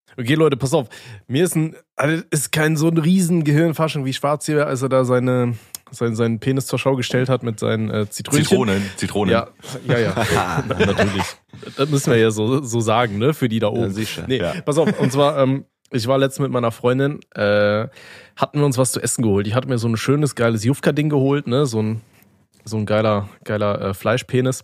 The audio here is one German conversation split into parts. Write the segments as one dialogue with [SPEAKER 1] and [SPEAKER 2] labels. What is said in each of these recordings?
[SPEAKER 1] Okay, Leute, pass auf. Mir ist kein so ein riesen Gehirnfasching wie Schwarz hier, als er da seinen Penis zur Schau gestellt hat mit seinen Zitronen.
[SPEAKER 2] Zitronen.
[SPEAKER 1] Ja. Natürlich. Das müssen wir ja so sagen, ne, für die da oben.
[SPEAKER 3] Ja, sicher.
[SPEAKER 1] Nee, ja. Pass auf, und zwar, ich war letztens mit meiner Freundin, hatten wir uns was zu essen geholt. Ich hatte mir so ein schönes, geiles Jufka-Ding geholt, ne, so ein geiler Fleischpenis.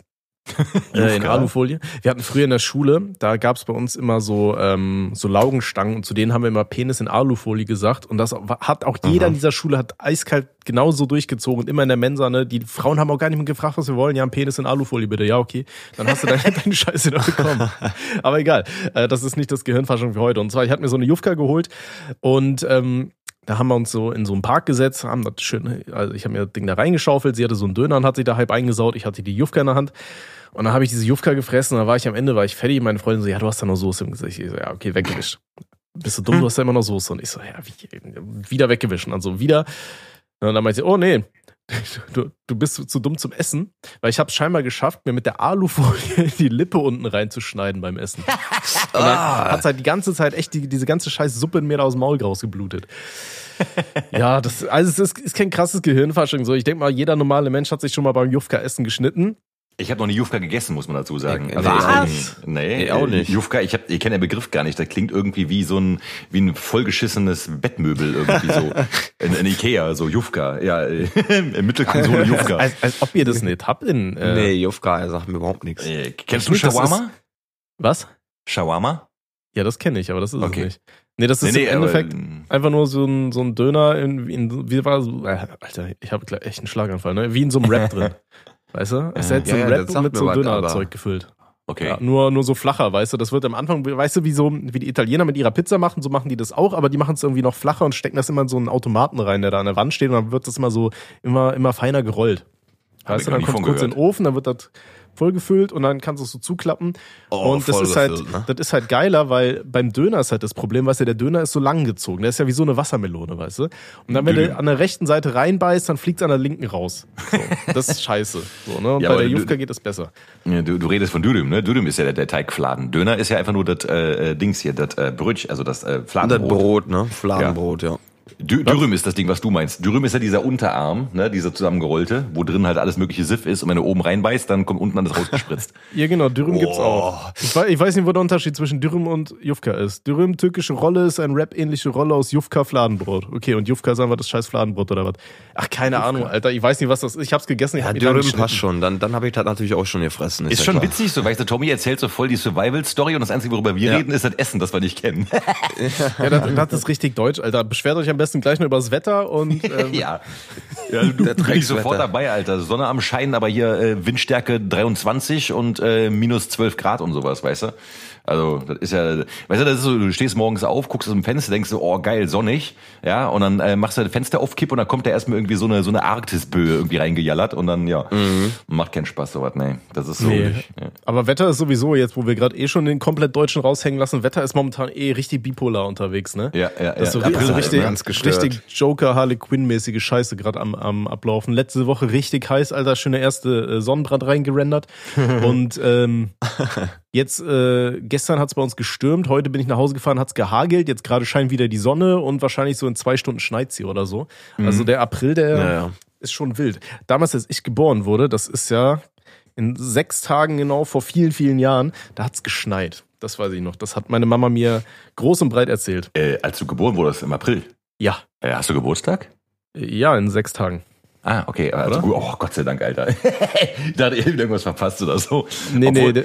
[SPEAKER 1] In Alufolie. Wir hatten früher in der Schule, da gab's bei uns immer so Laugenstangen und zu denen haben wir immer Penis in Alufolie gesagt und das hat auch jeder in dieser Schule hat eiskalt genauso durchgezogen und immer in der Mensa, ne, die Frauen haben auch gar nicht mehr gefragt, was wir wollen, ja, ein Penis in Alufolie bitte, ja, okay, dann hast du deine Scheiße da bekommen. Aber egal, das ist nicht das Gehirnfasching für heute und zwar, ich hatte mir so eine Jufka geholt und da haben wir uns so in so einen Park gesetzt, haben das schön, also ich habe mir das Ding da reingeschaufelt, sie hatte so einen Döner und hat sich da halb eingesaut, ich hatte die Jufka in der Hand und dann habe ich diese Jufka gefressen und dann war ich fertig, meine Freundin so, ja, du hast da noch Soße im Gesicht. Ich so, ja, okay, weggewischt. Bist du dumm, du hast da immer noch Soße. Und ich so, ja, wieder weggewischt. Also wieder, und dann meinte sie, oh nee, du bist zu dumm zum Essen, weil ich habe es scheinbar geschafft, mir mit der Alufolie die Lippe unten reinzuschneiden beim Essen. Und dann hat es halt die ganze Zeit echt diese ganze scheiß Suppe in mir da aus dem Maul rausgeblutet. Ja, es ist kein krasses Gehirnfasching. So, ich denke mal, jeder normale Mensch hat sich schon mal beim Jufka-Essen geschnitten.
[SPEAKER 2] Ich habe noch eine Jufka gegessen, muss man dazu sagen.
[SPEAKER 3] Was?
[SPEAKER 2] Nee,
[SPEAKER 3] auch nicht.
[SPEAKER 2] Jufka, ich kenne den Begriff gar nicht. Das klingt irgendwie wie ein vollgeschissenes Bettmöbel irgendwie so. In Ikea, so Jufka. Ja, im Mittelkonsole Jufka.
[SPEAKER 1] Als ob ihr das nicht habt in...
[SPEAKER 3] Nee, Jufka sagt mir überhaupt nichts.
[SPEAKER 2] Kennst du Shawarma?
[SPEAKER 1] Was?
[SPEAKER 2] Shawarma?
[SPEAKER 1] Ja, das kenne ich, aber das ist es
[SPEAKER 2] Okay.
[SPEAKER 1] nicht. Nee, das ist im Endeffekt einfach nur so ein Döner wie war so, Alter, ich habe gleich echt einen Schlaganfall, ne? Wie in so einem Rap drin. Weißt du? Es ist halt so ein Rap mit so einem Dönerzeug gefüllt.
[SPEAKER 2] Okay.
[SPEAKER 1] Ja, nur so flacher, weißt du? Das wird am Anfang, weißt du, wie die Italiener mit ihrer Pizza machen, so machen die das auch, aber die machen es irgendwie noch flacher und stecken das immer in so einen Automaten rein, der da an der Wand steht und dann wird das immer so, immer feiner gerollt. Weißt du, dann kommt kurz in den Ofen, dann wird das vollgefüllt und dann kannst du es so zuklappen. Und das ist halt, das ist halt geiler, weil beim Döner ist halt das Problem, weißt du, der Döner ist so lang gezogen. Der ist ja wie so eine Wassermelone, weißt du? Und dann, wenn du an der rechten Seite reinbeißt, dann fliegt es an der linken raus. So, das ist scheiße. So, ne? Und ja, bei der Jufka geht es besser.
[SPEAKER 2] Ja, du redest von Dürüm, ne? Dürüm ist ja der Teigfladen. Döner ist ja einfach nur das Dings hier, das Brötchen, also das Fladenbrot.
[SPEAKER 3] Das Brot, ne? Fladenbrot, ja.
[SPEAKER 2] Dürüm ist das Ding, was du meinst. Dürüm ist ja dieser Unterarm, ne, dieser zusammengerollte, wo drin halt alles mögliche Siff ist und wenn du oben reinbeißt, dann kommt unten alles rausgespritzt.
[SPEAKER 1] Ja genau, Dürüm gibt's auch. Ich weiß nicht, wo der Unterschied zwischen Dürüm und Jufka ist. Dürüm, türkische Rolle, ist ein Rap-ähnliche Rolle aus Jufka, Fladenbrot. Okay, und Jufka ist einfach das scheiß Fladenbrot oder was? Ach, keine Ahnung, Alter, ich weiß nicht, was das ist. Ich hab's gegessen,
[SPEAKER 3] ja, Dürüm passt schon, dann habe ich das natürlich auch schon gefressen.
[SPEAKER 2] Ist ja schon klar. Witzig, so, weißt du, Tommy erzählt so voll die Survival-Story und das Einzige, worüber wir reden, ist das Essen, das wir nicht kennen.
[SPEAKER 1] Ja, das ist richtig deutsch, Alter. Beschwert euch am besten gleich nur über das Wetter und
[SPEAKER 2] ja, du bist sofort dabei, Alter. Sonne am Schein, aber hier Windstärke 23 und minus 12 Grad und sowas, weißt du? Also, das ist ja, weißt du, das ist so, du stehst morgens auf, guckst aus dem Fenster, denkst so, oh geil, sonnig, ja, und dann machst du das Fenster auf Kipp und dann kommt da erstmal irgendwie so eine Arktisböe irgendwie reingejallert und dann, ja, macht keinen Spaß, sowas, nee, das ist so. Nee. Ja.
[SPEAKER 1] Aber Wetter ist sowieso jetzt, wo wir gerade schon den komplett Deutschen raushängen lassen, Wetter ist momentan richtig bipolar unterwegs, ne?
[SPEAKER 2] Ja.
[SPEAKER 1] Das ist so richtig Joker, Harley Quinn-mäßige Scheiße gerade am Ablaufen. Letzte Woche richtig heiß, Alter, schöne erste Sonnenbrand reingerendert und jetzt, gestern hat es bei uns gestürmt, heute bin ich nach Hause gefahren, hat es gehagelt, jetzt gerade scheint wieder die Sonne und wahrscheinlich so in 2 Stunden schneit's hier oder so. Also der April, ist schon wild. Damals, als ich geboren wurde, das ist ja in 6 Tagen genau vor vielen, vielen Jahren, da hat's geschneit. Das weiß ich noch. Das hat meine Mama mir groß und breit erzählt.
[SPEAKER 2] Als du geboren wurdest im April?
[SPEAKER 1] Ja.
[SPEAKER 2] Hast du Geburtstag?
[SPEAKER 1] Ja, in 6 Tagen.
[SPEAKER 2] Ah, okay. Also, oh, Gott sei Dank, Alter. Da hat irgendwas verpasst oder so.
[SPEAKER 1] Nee. Sind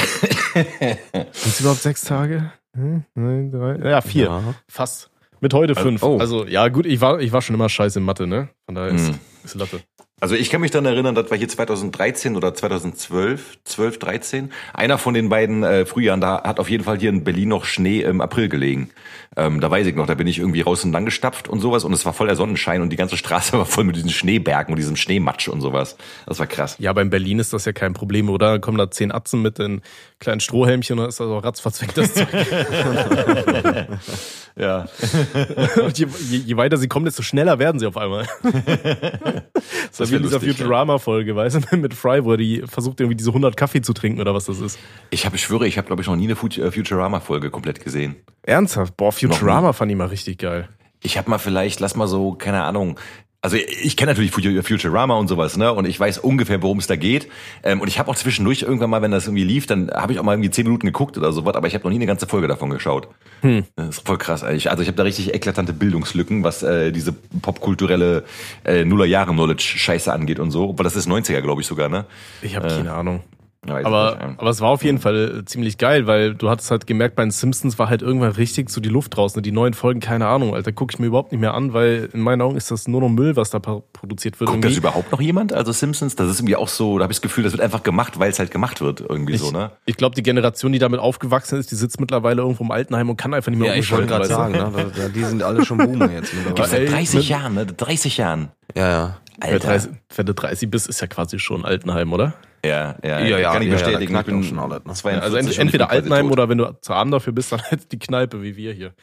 [SPEAKER 1] es überhaupt 6 Tage? 9, 3. Ja, 4. Ja. Fast. Mit heute 5. Also, ja, gut, ich war schon immer scheiße in Mathe, ne? Von daher ist Latte.
[SPEAKER 2] Also ich kann mich dann erinnern, das war hier 2013 oder 2012, 13. Einer von den beiden Frühjahren, da hat auf jeden Fall hier in Berlin noch Schnee im April gelegen. Da weiß ich noch, da bin ich irgendwie raus und lang gestapft und sowas und es war voll der Sonnenschein und die ganze Straße war voll mit diesen Schneebergen und diesem Schneematsch und sowas. Das war krass.
[SPEAKER 1] Ja, aber in Berlin ist das ja kein Problem, oder? Da kommen da 10 Atzen mit den kleinen Strohhelmchen und dann ist das auch ratzfatz weg, das Zeug.
[SPEAKER 2] Ja.
[SPEAKER 1] Und je weiter sie kommen, desto schneller werden sie auf einmal. Das ist wie in dieser Futurama-Folge, weißt du, mit Fry, wo die versucht irgendwie diese 100 Kaffee zu trinken oder was das ist.
[SPEAKER 2] Ich schwöre, ich habe glaube ich noch nie eine Futurama-Folge komplett gesehen.
[SPEAKER 1] Ernsthaft? Boah, Futurama fand ich mal richtig geil.
[SPEAKER 2] Ich habe mal vielleicht, lass mal so, keine Ahnung, also ich kenne natürlich Futurama und sowas, ne? Und ich weiß ungefähr, worum es da geht. Und ich habe auch zwischendurch irgendwann mal, wenn das irgendwie lief, dann habe ich auch mal irgendwie 10 Minuten geguckt oder sowas, aber ich habe noch nie eine ganze Folge davon geschaut. Das ist voll krass eigentlich. Also ich habe da richtig eklatante Bildungslücken, was diese popkulturelle Nullerjahre-Knowledge-Scheiße angeht und so. Aber das ist 90er, glaube ich sogar, ne?
[SPEAKER 1] Ich habe keine Ahnung.
[SPEAKER 2] Ja,
[SPEAKER 1] aber es war auf jeden Fall ziemlich geil, weil du hattest halt gemerkt, bei den Simpsons war halt irgendwann richtig so die Luft draußen. Die neuen Folgen, keine Ahnung, Alter, gucke ich mir überhaupt nicht mehr an, weil in meinen Augen ist das nur noch Müll, was da produziert wird.
[SPEAKER 2] Guckt das überhaupt noch jemand? Also Simpsons, das ist irgendwie auch so, da habe ich das Gefühl, das wird einfach gemacht, weil es halt gemacht wird, irgendwie so, ne?
[SPEAKER 1] Ich glaube, die Generation, die damit aufgewachsen ist, die sitzt mittlerweile irgendwo im Altenheim und kann einfach nicht mehr
[SPEAKER 3] ich wollte gerade sagen, ne? Die sind alle schon Boomer jetzt.
[SPEAKER 2] Seit 30 Jahren, ne? 30 Jahren.
[SPEAKER 3] Ja.
[SPEAKER 1] Alter. Wenn du 30 bist, ist ja quasi schon Altenheim, oder?
[SPEAKER 2] Ja, kann ich bestätigen.
[SPEAKER 3] Ich bin schon alt, ne?
[SPEAKER 2] 42,
[SPEAKER 1] also entweder Altenheim oder wenn du zu arm dafür bist, dann halt die Kneipe wie wir hier.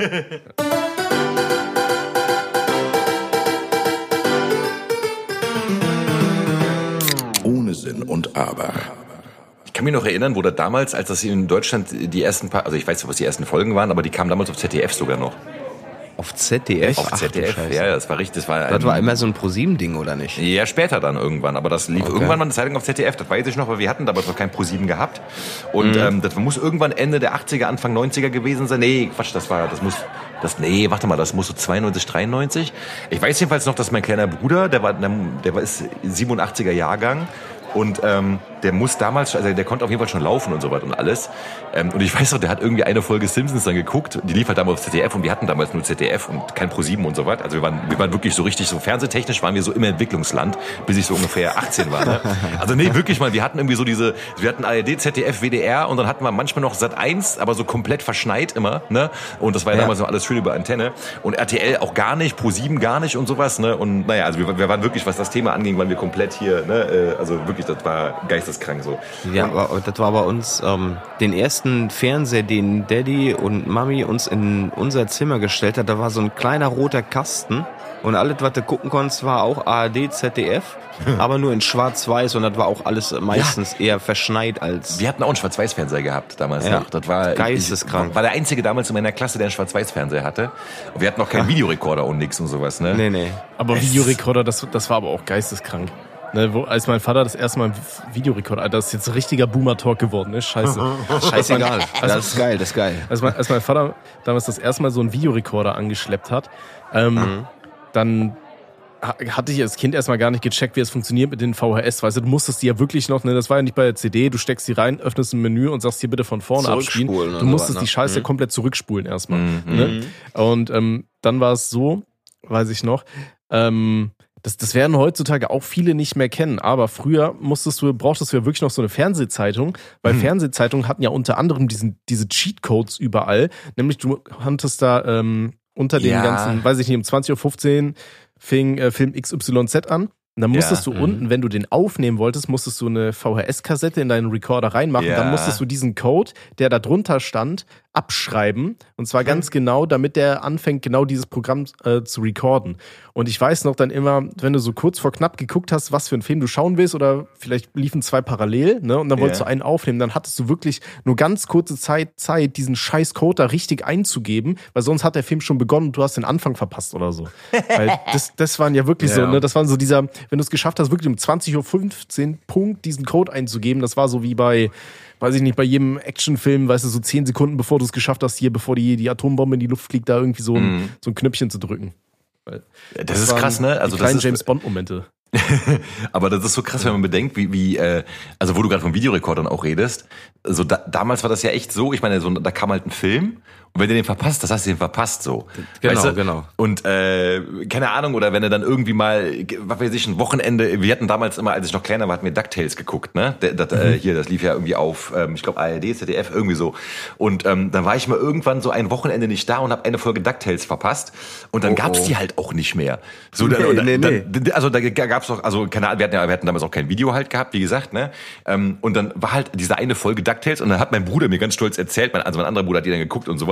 [SPEAKER 4] Ohne Sinn und Aber.
[SPEAKER 2] Ich kann mich noch erinnern, wo da damals, als das in Deutschland die ersten paar, also ich weiß nicht, was die ersten Folgen waren, aber die kamen damals auf ZDF sogar noch.
[SPEAKER 3] Auf ZDF?
[SPEAKER 2] Auf ZDF, ja, das war richtig.
[SPEAKER 3] Das war immer so ein ProSieben-Ding, oder nicht?
[SPEAKER 2] Ja, später dann irgendwann. Aber das lief irgendwann mal eine Zeit lang auf ZDF, das weiß ich noch, weil wir hatten damals noch kein ProSieben gehabt. Und das muss irgendwann Ende der 80er, Anfang 90er gewesen sein. Nee, Quatsch, das muss so 92, 93. Ich weiß jedenfalls noch, dass mein kleiner Bruder, der ist 87er Jahrgang. Und der muss damals, also der konnte auf jeden Fall schon laufen und so weiter und alles. Und ich weiß noch, der hat irgendwie eine Folge Simpsons dann geguckt. Die lief halt damals auf ZDF und wir hatten damals nur ZDF und kein ProSieben und so weiter. Also wir waren wirklich so richtig, so fernsehtechnisch waren wir so im Entwicklungsland, bis ich so ungefähr 18 war. Ne? Also nee, wirklich mal, wir hatten irgendwie so wir hatten ARD, ZDF, WDR und dann hatten wir manchmal noch Sat.1, aber so komplett verschneit immer. Ne? Und das war ja damals noch alles schön über Antenne. Und RTL auch gar nicht, ProSieben gar nicht und sowas. Ne? Und naja, also wir waren wirklich, was das Thema anging, waren wir komplett hier, ne? Also wirklich, das war geisteskrank so.
[SPEAKER 3] Ja, aber das war bei uns den ersten Fernseher, den Daddy und Mami uns in unser Zimmer gestellt hat. Da war so ein kleiner roter Kasten und alles, was du gucken konntest, war auch ARD, ZDF, aber nur in Schwarz-Weiß und das war auch alles meistens eher verschneit als...
[SPEAKER 2] Wir hatten auch einen Schwarz-Weiß-Fernseher gehabt damals noch. Das war
[SPEAKER 3] geisteskrank.
[SPEAKER 2] War der einzige damals in meiner Klasse, der einen Schwarz-Weiß-Fernseher hatte. Und wir hatten noch keinen Videorekorder und nix und sowas, ne?
[SPEAKER 3] Nee.
[SPEAKER 1] Aber Videorekorder, das war aber auch geisteskrank. Ne, als mein Vater das erste Mal einen Videorekorder, das ist jetzt ein richtiger Boomer-Talk geworden, ne? Scheiße.
[SPEAKER 3] Scheißegal. Das ist geil.
[SPEAKER 1] Als mein Vater damals das erste Mal so einen Videorekorder angeschleppt hat, dann hatte ich als Kind erstmal gar nicht gecheckt, wie es funktioniert mit den VHS. Weißt du, du musstest die ja wirklich noch, ne, das war ja nicht bei der CD, du steckst die rein, öffnest ein Menü und sagst hier bitte von vorne abspielen. Du musstest die Scheiße komplett zurückspulen erstmal. Ne? Und dann war es so, weiß ich noch, das werden heutzutage auch viele nicht mehr kennen, aber früher brauchtest du ja wirklich noch so eine Fernsehzeitung, weil Fernsehzeitungen hatten ja unter anderem diese Cheatcodes überall, nämlich du hattest da unter den ganzen, weiß ich nicht, um 20.15 Uhr fing Film XYZ an. Und dann musstest du unten, wenn du den aufnehmen wolltest, musstest du eine VHS-Kassette in deinen Recorder reinmachen. Dann musstest du diesen Code, der da drunter stand, abschreiben. Und zwar ganz genau, damit der anfängt, genau dieses Programm zu recorden. Und ich weiß noch dann immer, wenn du so kurz vor knapp geguckt hast, was für einen Film du schauen willst, oder vielleicht liefen 2 parallel, ne? Und dann wolltest du einen aufnehmen, dann hattest du wirklich nur ganz kurze Zeit, diesen scheiß Code da richtig einzugeben, weil sonst hat der Film schon begonnen und du hast den Anfang verpasst oder so. Weil das waren ja wirklich so, ne? Das war so dieser, wenn du es geschafft hast, wirklich um 20.15 Uhr Punkt diesen Code einzugeben, das war so wie bei, weiß ich nicht, bei jedem Actionfilm, weißt du, so 10 Sekunden, bevor du es geschafft hast, hier, bevor die Atombombe in die Luft fliegt, da irgendwie so ein Knöpfchen zu drücken.
[SPEAKER 2] Das ist krass, ne? Also
[SPEAKER 1] die kleinen James-Bond-Momente.
[SPEAKER 2] Aber das ist so krass, wenn man bedenkt, also wo du gerade von Videorekordern auch redest, so damals war das ja echt so, ich meine, so, da kam halt ein Film und wenn du den verpasst, das hast du den verpasst so.
[SPEAKER 3] Genau,
[SPEAKER 2] weißt du?
[SPEAKER 3] genau.
[SPEAKER 2] Und keine Ahnung, oder wenn du dann irgendwie mal, was weiß ich, ein Wochenende, wir hatten damals immer, als ich noch kleiner war, hatten wir DuckTales geguckt, ne? Hier, das lief ja irgendwie auf, ich glaube ARD, ZDF, irgendwie so. Und dann war ich mal irgendwann so ein Wochenende nicht da und habe eine Folge DuckTales verpasst und dann gab's die halt auch nicht mehr. So, also da gab's doch, also keine Ahnung, wir hatten damals auch kein Video halt gehabt, wie gesagt, ne? Und dann war halt diese eine Folge DuckTales und dann hat mein Bruder mir ganz stolz erzählt, mein anderer Bruder hat die dann geguckt und sowas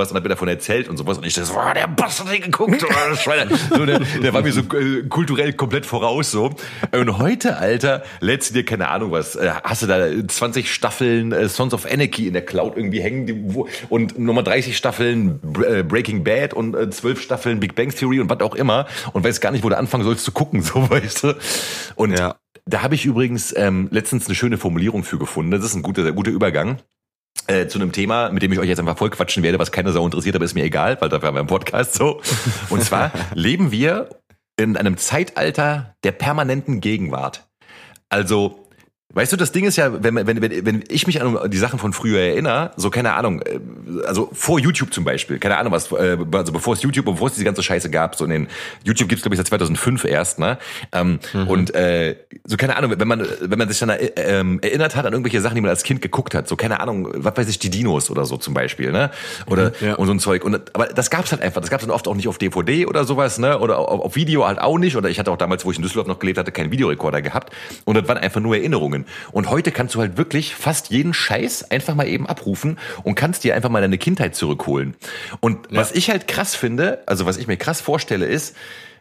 [SPEAKER 2] sowas und hat mir davon erzählt und sowas und ich dachte so, der Bastard hat geguckt, so, der war mir so kulturell komplett voraus so. Und heute, Alter, lädst du dir keine Ahnung was, hast du da 20 Staffeln Sons of Anarchy in der Cloud irgendwie hängen und nochmal 30 Staffeln Breaking Bad und 12 Staffeln Big Bang Theory und was auch immer und weiß gar nicht, wo du anfangen sollst zu gucken, so, weißt du. Und da habe ich übrigens letztens eine schöne Formulierung für gefunden. Das ist ein sehr guter Übergang zu einem Thema, mit dem ich euch jetzt einfach voll quatschen werde, was keine Sau interessiert, aber ist mir egal, weil dafür haben wir einen Podcast so. Und zwar leben wir in einem Zeitalter der permanenten Gegenwart. Also, weißt du, das Ding ist ja, wenn ich mich an die Sachen von früher erinnere, so keine Ahnung, also vor YouTube zum Beispiel, keine Ahnung was, also bevor es YouTube und bevor es diese ganze Scheiße gab, so in den YouTube gibt's glaube ich seit 2005 erst, ne? Und so keine Ahnung, wenn man sich dann erinnert hat an irgendwelche Sachen, die man als Kind geguckt hat, so keine Ahnung, was weiß ich, die Dinos oder so zum Beispiel, ne? Oder und so ein Zeug. Aber das gab's halt einfach, das gab's dann oft auch nicht auf DVD oder sowas, ne? Oder auf Video halt auch nicht. Oder ich hatte auch damals, wo ich in Düsseldorf noch gelebt hatte, keinen Videorekorder gehabt. Und das waren einfach nur Erinnerungen. Und heute kannst du halt wirklich fast jeden Scheiß einfach mal eben abrufen und kannst dir einfach mal deine Kindheit zurückholen. Und was ich halt krass finde, also was ich mir krass vorstelle ist,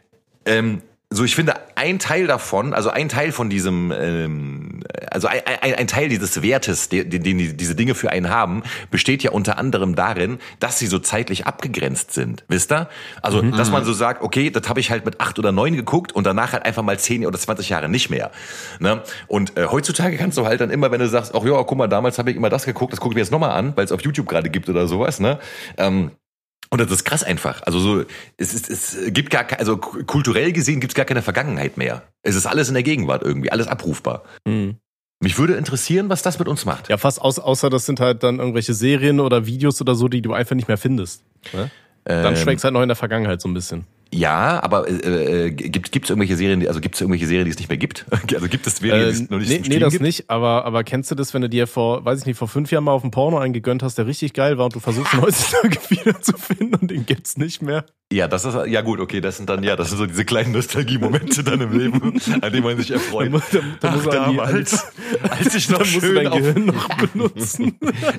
[SPEAKER 2] so ich finde ein Teil davon, also ein Teil von diesem, also ein Teil dieses Wertes, den diese Dinge für einen haben, besteht ja unter anderem darin, dass sie so zeitlich abgegrenzt sind, wisst ihr? Also, dass man so sagt, okay, das habe ich halt mit 8 oder 9 geguckt und danach halt einfach mal 10 oder 20 Jahre nicht mehr. Ne? Und heutzutage kannst du halt dann immer, wenn du sagst, ach ja, guck mal, damals habe ich immer das geguckt, das gucke ich mir jetzt nochmal an, weil es auf YouTube gerade gibt oder sowas, ne? Und das ist krass einfach. Also so, es gibt gar keine, also kulturell gesehen gibt's gar keine Vergangenheit mehr. Es ist alles in der Gegenwart irgendwie, alles abrufbar. Mich würde interessieren, was das mit uns macht.
[SPEAKER 1] Ja, fast außer das sind halt dann irgendwelche Serien oder Videos oder so, die du einfach nicht mehr findest. Ne? Dann schwenkst halt noch in der Vergangenheit so ein bisschen.
[SPEAKER 2] Ja, aber gibt's irgendwelche Serien, die es nicht mehr gibt? Also gibt es Serien, die es noch nicht
[SPEAKER 1] nee, das gibt? Nicht, aber kennst du das, wenn du dir vor 5 Jahren mal auf ein Porno eingegönnt hast, der richtig geil war und du versuchst ihn heutzutage wieder zu finden und den gibt's nicht mehr?
[SPEAKER 2] Ja, das ist, ja gut, okay, das sind so diese kleinen Nostalgie-Momente dann im Leben, an denen man sich erfreut.
[SPEAKER 1] Da muss man
[SPEAKER 2] als ich noch schön
[SPEAKER 1] dein Gehirn noch benutzen.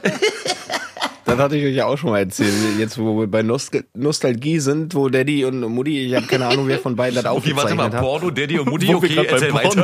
[SPEAKER 3] Das hatte ich euch ja auch schon mal erzählt. Jetzt, wo wir bei Nostalgie sind, wo Daddy und Mutti, ich habe keine Ahnung, wer von beiden das aufgezeichnet hat.
[SPEAKER 2] Okay, warte mal, Porno, Daddy und Mutti, okay, erzähl weiter.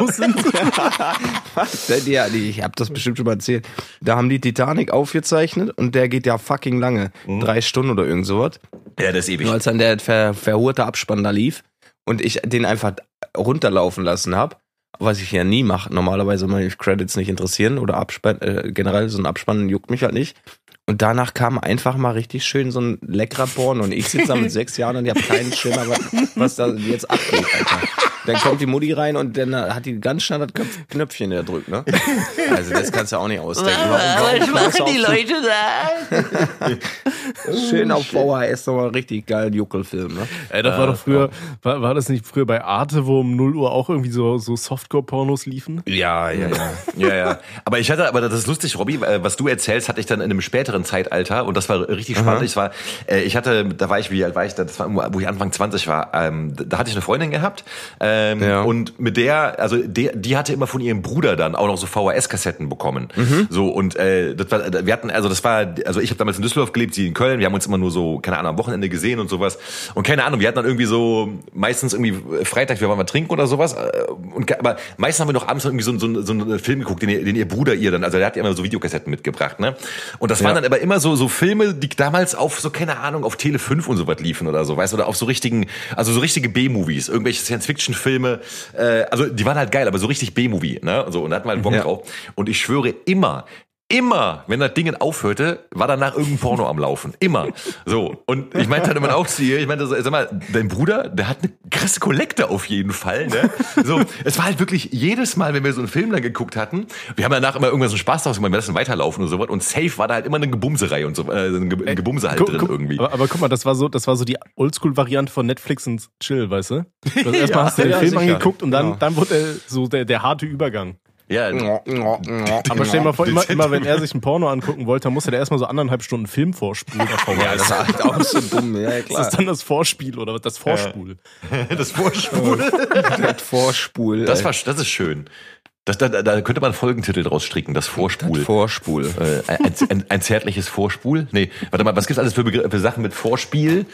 [SPEAKER 3] Ja, ich habe das bestimmt schon mal erzählt. Da haben die Titanic aufgezeichnet und der geht ja fucking lange. 3 Stunden oder irgend sowas.
[SPEAKER 2] Ja, das ist ewig.
[SPEAKER 3] Nur als dann der verhurte Abspann da lief und ich den einfach runterlaufen lassen habe, was ich ja nie mache. Normalerweise meine Credits nicht interessieren oder generell so ein Abspann juckt mich halt nicht. Und danach kam einfach mal richtig schön so ein leckerer Porno und ich sitze da mit 6 Jahren und ich habe keinen Schimmer, was da jetzt abgeht, Alter. Dann kommt die Mutti rein und dann hat die ganz schnell das Knöpfchen drückt, ne? Also das kannst du auch nicht ausdenken.
[SPEAKER 4] Was machen die Leute da?
[SPEAKER 3] Schön auf VHS nochmal richtig geilen Juckelfilm, ne?
[SPEAKER 1] Ey, das war doch früher, war das nicht früher bei Arte, wo um 0 Uhr auch irgendwie so Softcore-Pornos liefen?
[SPEAKER 2] Ja. Aber das ist lustig, Robby, was du erzählst, hatte ich dann in einem späteren Zeitalter und das war richtig spannend. Wie alt war ich da? Das war, wo ich Anfang 20 war. Da hatte ich eine Freundin gehabt. Und mit der, also die hatte immer von ihrem Bruder dann auch noch so VHS-Kassetten bekommen. So und ich habe damals in Düsseldorf gelebt, sie in Köln. Wir haben uns immer nur so, keine Ahnung, am Wochenende gesehen und sowas. Und keine Ahnung, wir hatten dann irgendwie so meistens irgendwie Freitag, wir waren mal trinken oder sowas. Aber meistens haben wir noch abends irgendwie so einen Film geguckt, den ihr Bruder ihr dann, also der hat ihr immer so Videokassetten mitgebracht, ne? Und das waren dann aber immer so Filme, die damals auf so, keine Ahnung, auf Tele 5 und so was liefen oder so, weißt du, oder auf so richtige B-Movies, irgendwelche Science-Fiction-Filme, also die waren halt geil, aber so richtig B-Movie, ne? So, und da hatten wir halt Bock drauf. Und ich schwöre immer, wenn das Ding aufhörte, war danach irgendein Porno am Laufen. Immer. So. Und ich meinte dann immer auch zu ihr, sag mal, dein Bruder, der hat eine krasse Kollekte auf jeden Fall, ne? So. Es war halt wirklich jedes Mal, wenn wir so einen Film dann geguckt hatten, wir haben danach immer irgendwas so Spaß draus gemacht, wir lassen weiterlaufen und so was. Und safe war da halt immer eine Gebumserei und so, ein Gebumse halt drin irgendwie.
[SPEAKER 1] Aber guck mal, das war so die Oldschool-Variante von Netflix und Chill, weißt du? Also erstmal hast du den Film angeguckt und dann wurde der harte Übergang.
[SPEAKER 2] Ja.
[SPEAKER 1] Aber stell dir mal vor, immer wenn er sich ein Porno angucken wollte, dann musste der erstmal so 1,5 Stunden Film vorspulen.
[SPEAKER 3] Ja, das war halt auch so dumm, ja klar.
[SPEAKER 1] Das ist dann das Vorspiel oder das Vorspul.
[SPEAKER 2] Das Vorspul.
[SPEAKER 3] Das Vorspul.
[SPEAKER 2] Das ist schön. Da könnte man einen Folgentitel draus stricken, das Vorspul.
[SPEAKER 3] Vorspul.
[SPEAKER 2] Ein zärtliches Vorspul? Nee, warte mal, was gibt's alles für Sachen mit Vorspiel?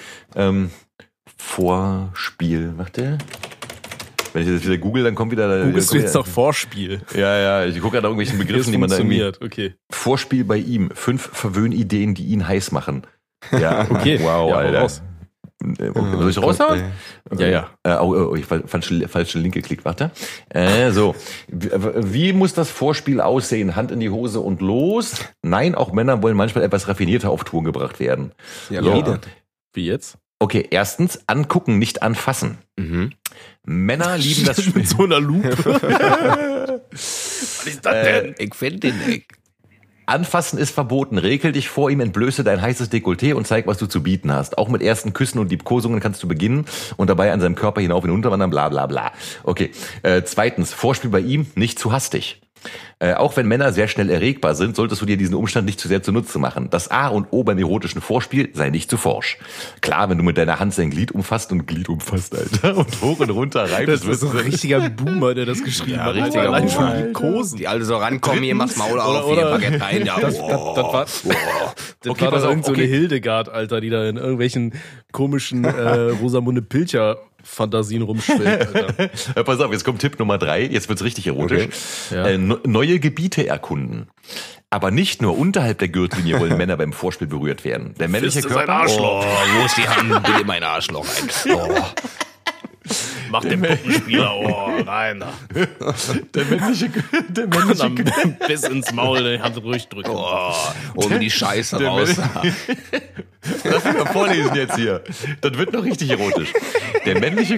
[SPEAKER 2] Vorspiel, warte. Wenn ich das wieder google, dann kommt wieder...
[SPEAKER 1] Googlest du jetzt noch Vorspiel?
[SPEAKER 2] Ja, ich gucke gerade nach irgendwelchen Begriffen, die man da irgendwie...
[SPEAKER 1] Okay.
[SPEAKER 2] Vorspiel bei ihm, 5 Verwöhnideen, die ihn heiß machen. Ja,
[SPEAKER 1] okay.
[SPEAKER 2] Wow,
[SPEAKER 1] ja,
[SPEAKER 2] Alter.
[SPEAKER 1] Raus.
[SPEAKER 2] Soll ich raushauen?
[SPEAKER 1] Ja.
[SPEAKER 2] Ich falsche Link geklickt, warte. So, wie muss das Vorspiel aussehen? Hand in die Hose und los? Nein, auch Männer wollen manchmal etwas raffinierter auf Touren gebracht werden.
[SPEAKER 3] Ja,
[SPEAKER 2] so.
[SPEAKER 1] Wie jetzt?
[SPEAKER 2] Okay, erstens, angucken, nicht anfassen. Männer lieben das Spiel.
[SPEAKER 1] Mit so einer Lupe.
[SPEAKER 3] Was ist das denn? Ich finde den nicht.
[SPEAKER 2] Anfassen ist verboten. Rekel dich vor ihm, entblöße dein heißes Dekolleté und zeig, was du zu bieten hast. Auch mit ersten Küssen und Liebkosungen kannst du beginnen und dabei an seinem Körper hinauf und hinunter wandern, bla bla bla. Okay. Zweitens, Vorspiel bei ihm, nicht zu hastig. Auch wenn Männer sehr schnell erregbar sind, solltest du dir diesen Umstand nicht zu sehr zunutze machen. Das A und O beim erotischen Vorspiel, sei nicht zu forsch. Klar, wenn du mit deiner Hand sein Glied umfasst, Alter, und hoch und runter reibst.
[SPEAKER 1] Das ist so ein richtiger Boomer, der das geschrieben hat.
[SPEAKER 3] Richtiger
[SPEAKER 1] Allein
[SPEAKER 3] Boomer.
[SPEAKER 1] schon die Kosen.
[SPEAKER 3] Die alle so rankommen, hier mach's Maul auf, hier Baguette rein. Ja,
[SPEAKER 1] Das war
[SPEAKER 2] Okay,
[SPEAKER 1] doch
[SPEAKER 2] pass auf,
[SPEAKER 1] irgend so eine
[SPEAKER 2] okay.
[SPEAKER 1] Hildegard, Alter, die da in irgendwelchen komischen Rosamunde Pilcher Fantasien rumschwimmt, Alter.
[SPEAKER 2] Pass auf, jetzt kommt Tipp Nummer 3, jetzt wird's richtig erotisch.
[SPEAKER 1] Okay. Ja.
[SPEAKER 2] Neue Gebiete erkunden. Aber nicht nur unterhalb der Gürtellinie wollen Männer beim Vorspiel berührt werden. Der männliche Körper...
[SPEAKER 3] Oh, wo ist die Hand? Bitte in mein Arschloch rein. Oh.
[SPEAKER 1] Mach den Puppenspieler, rein da.
[SPEAKER 2] Der männliche
[SPEAKER 1] Bis ins Maul, die Hand ruhig drücken.
[SPEAKER 3] Hol mir die Scheiße raus.
[SPEAKER 2] Lass mich mal vorlesen jetzt hier. Das wird noch richtig erotisch. Der männliche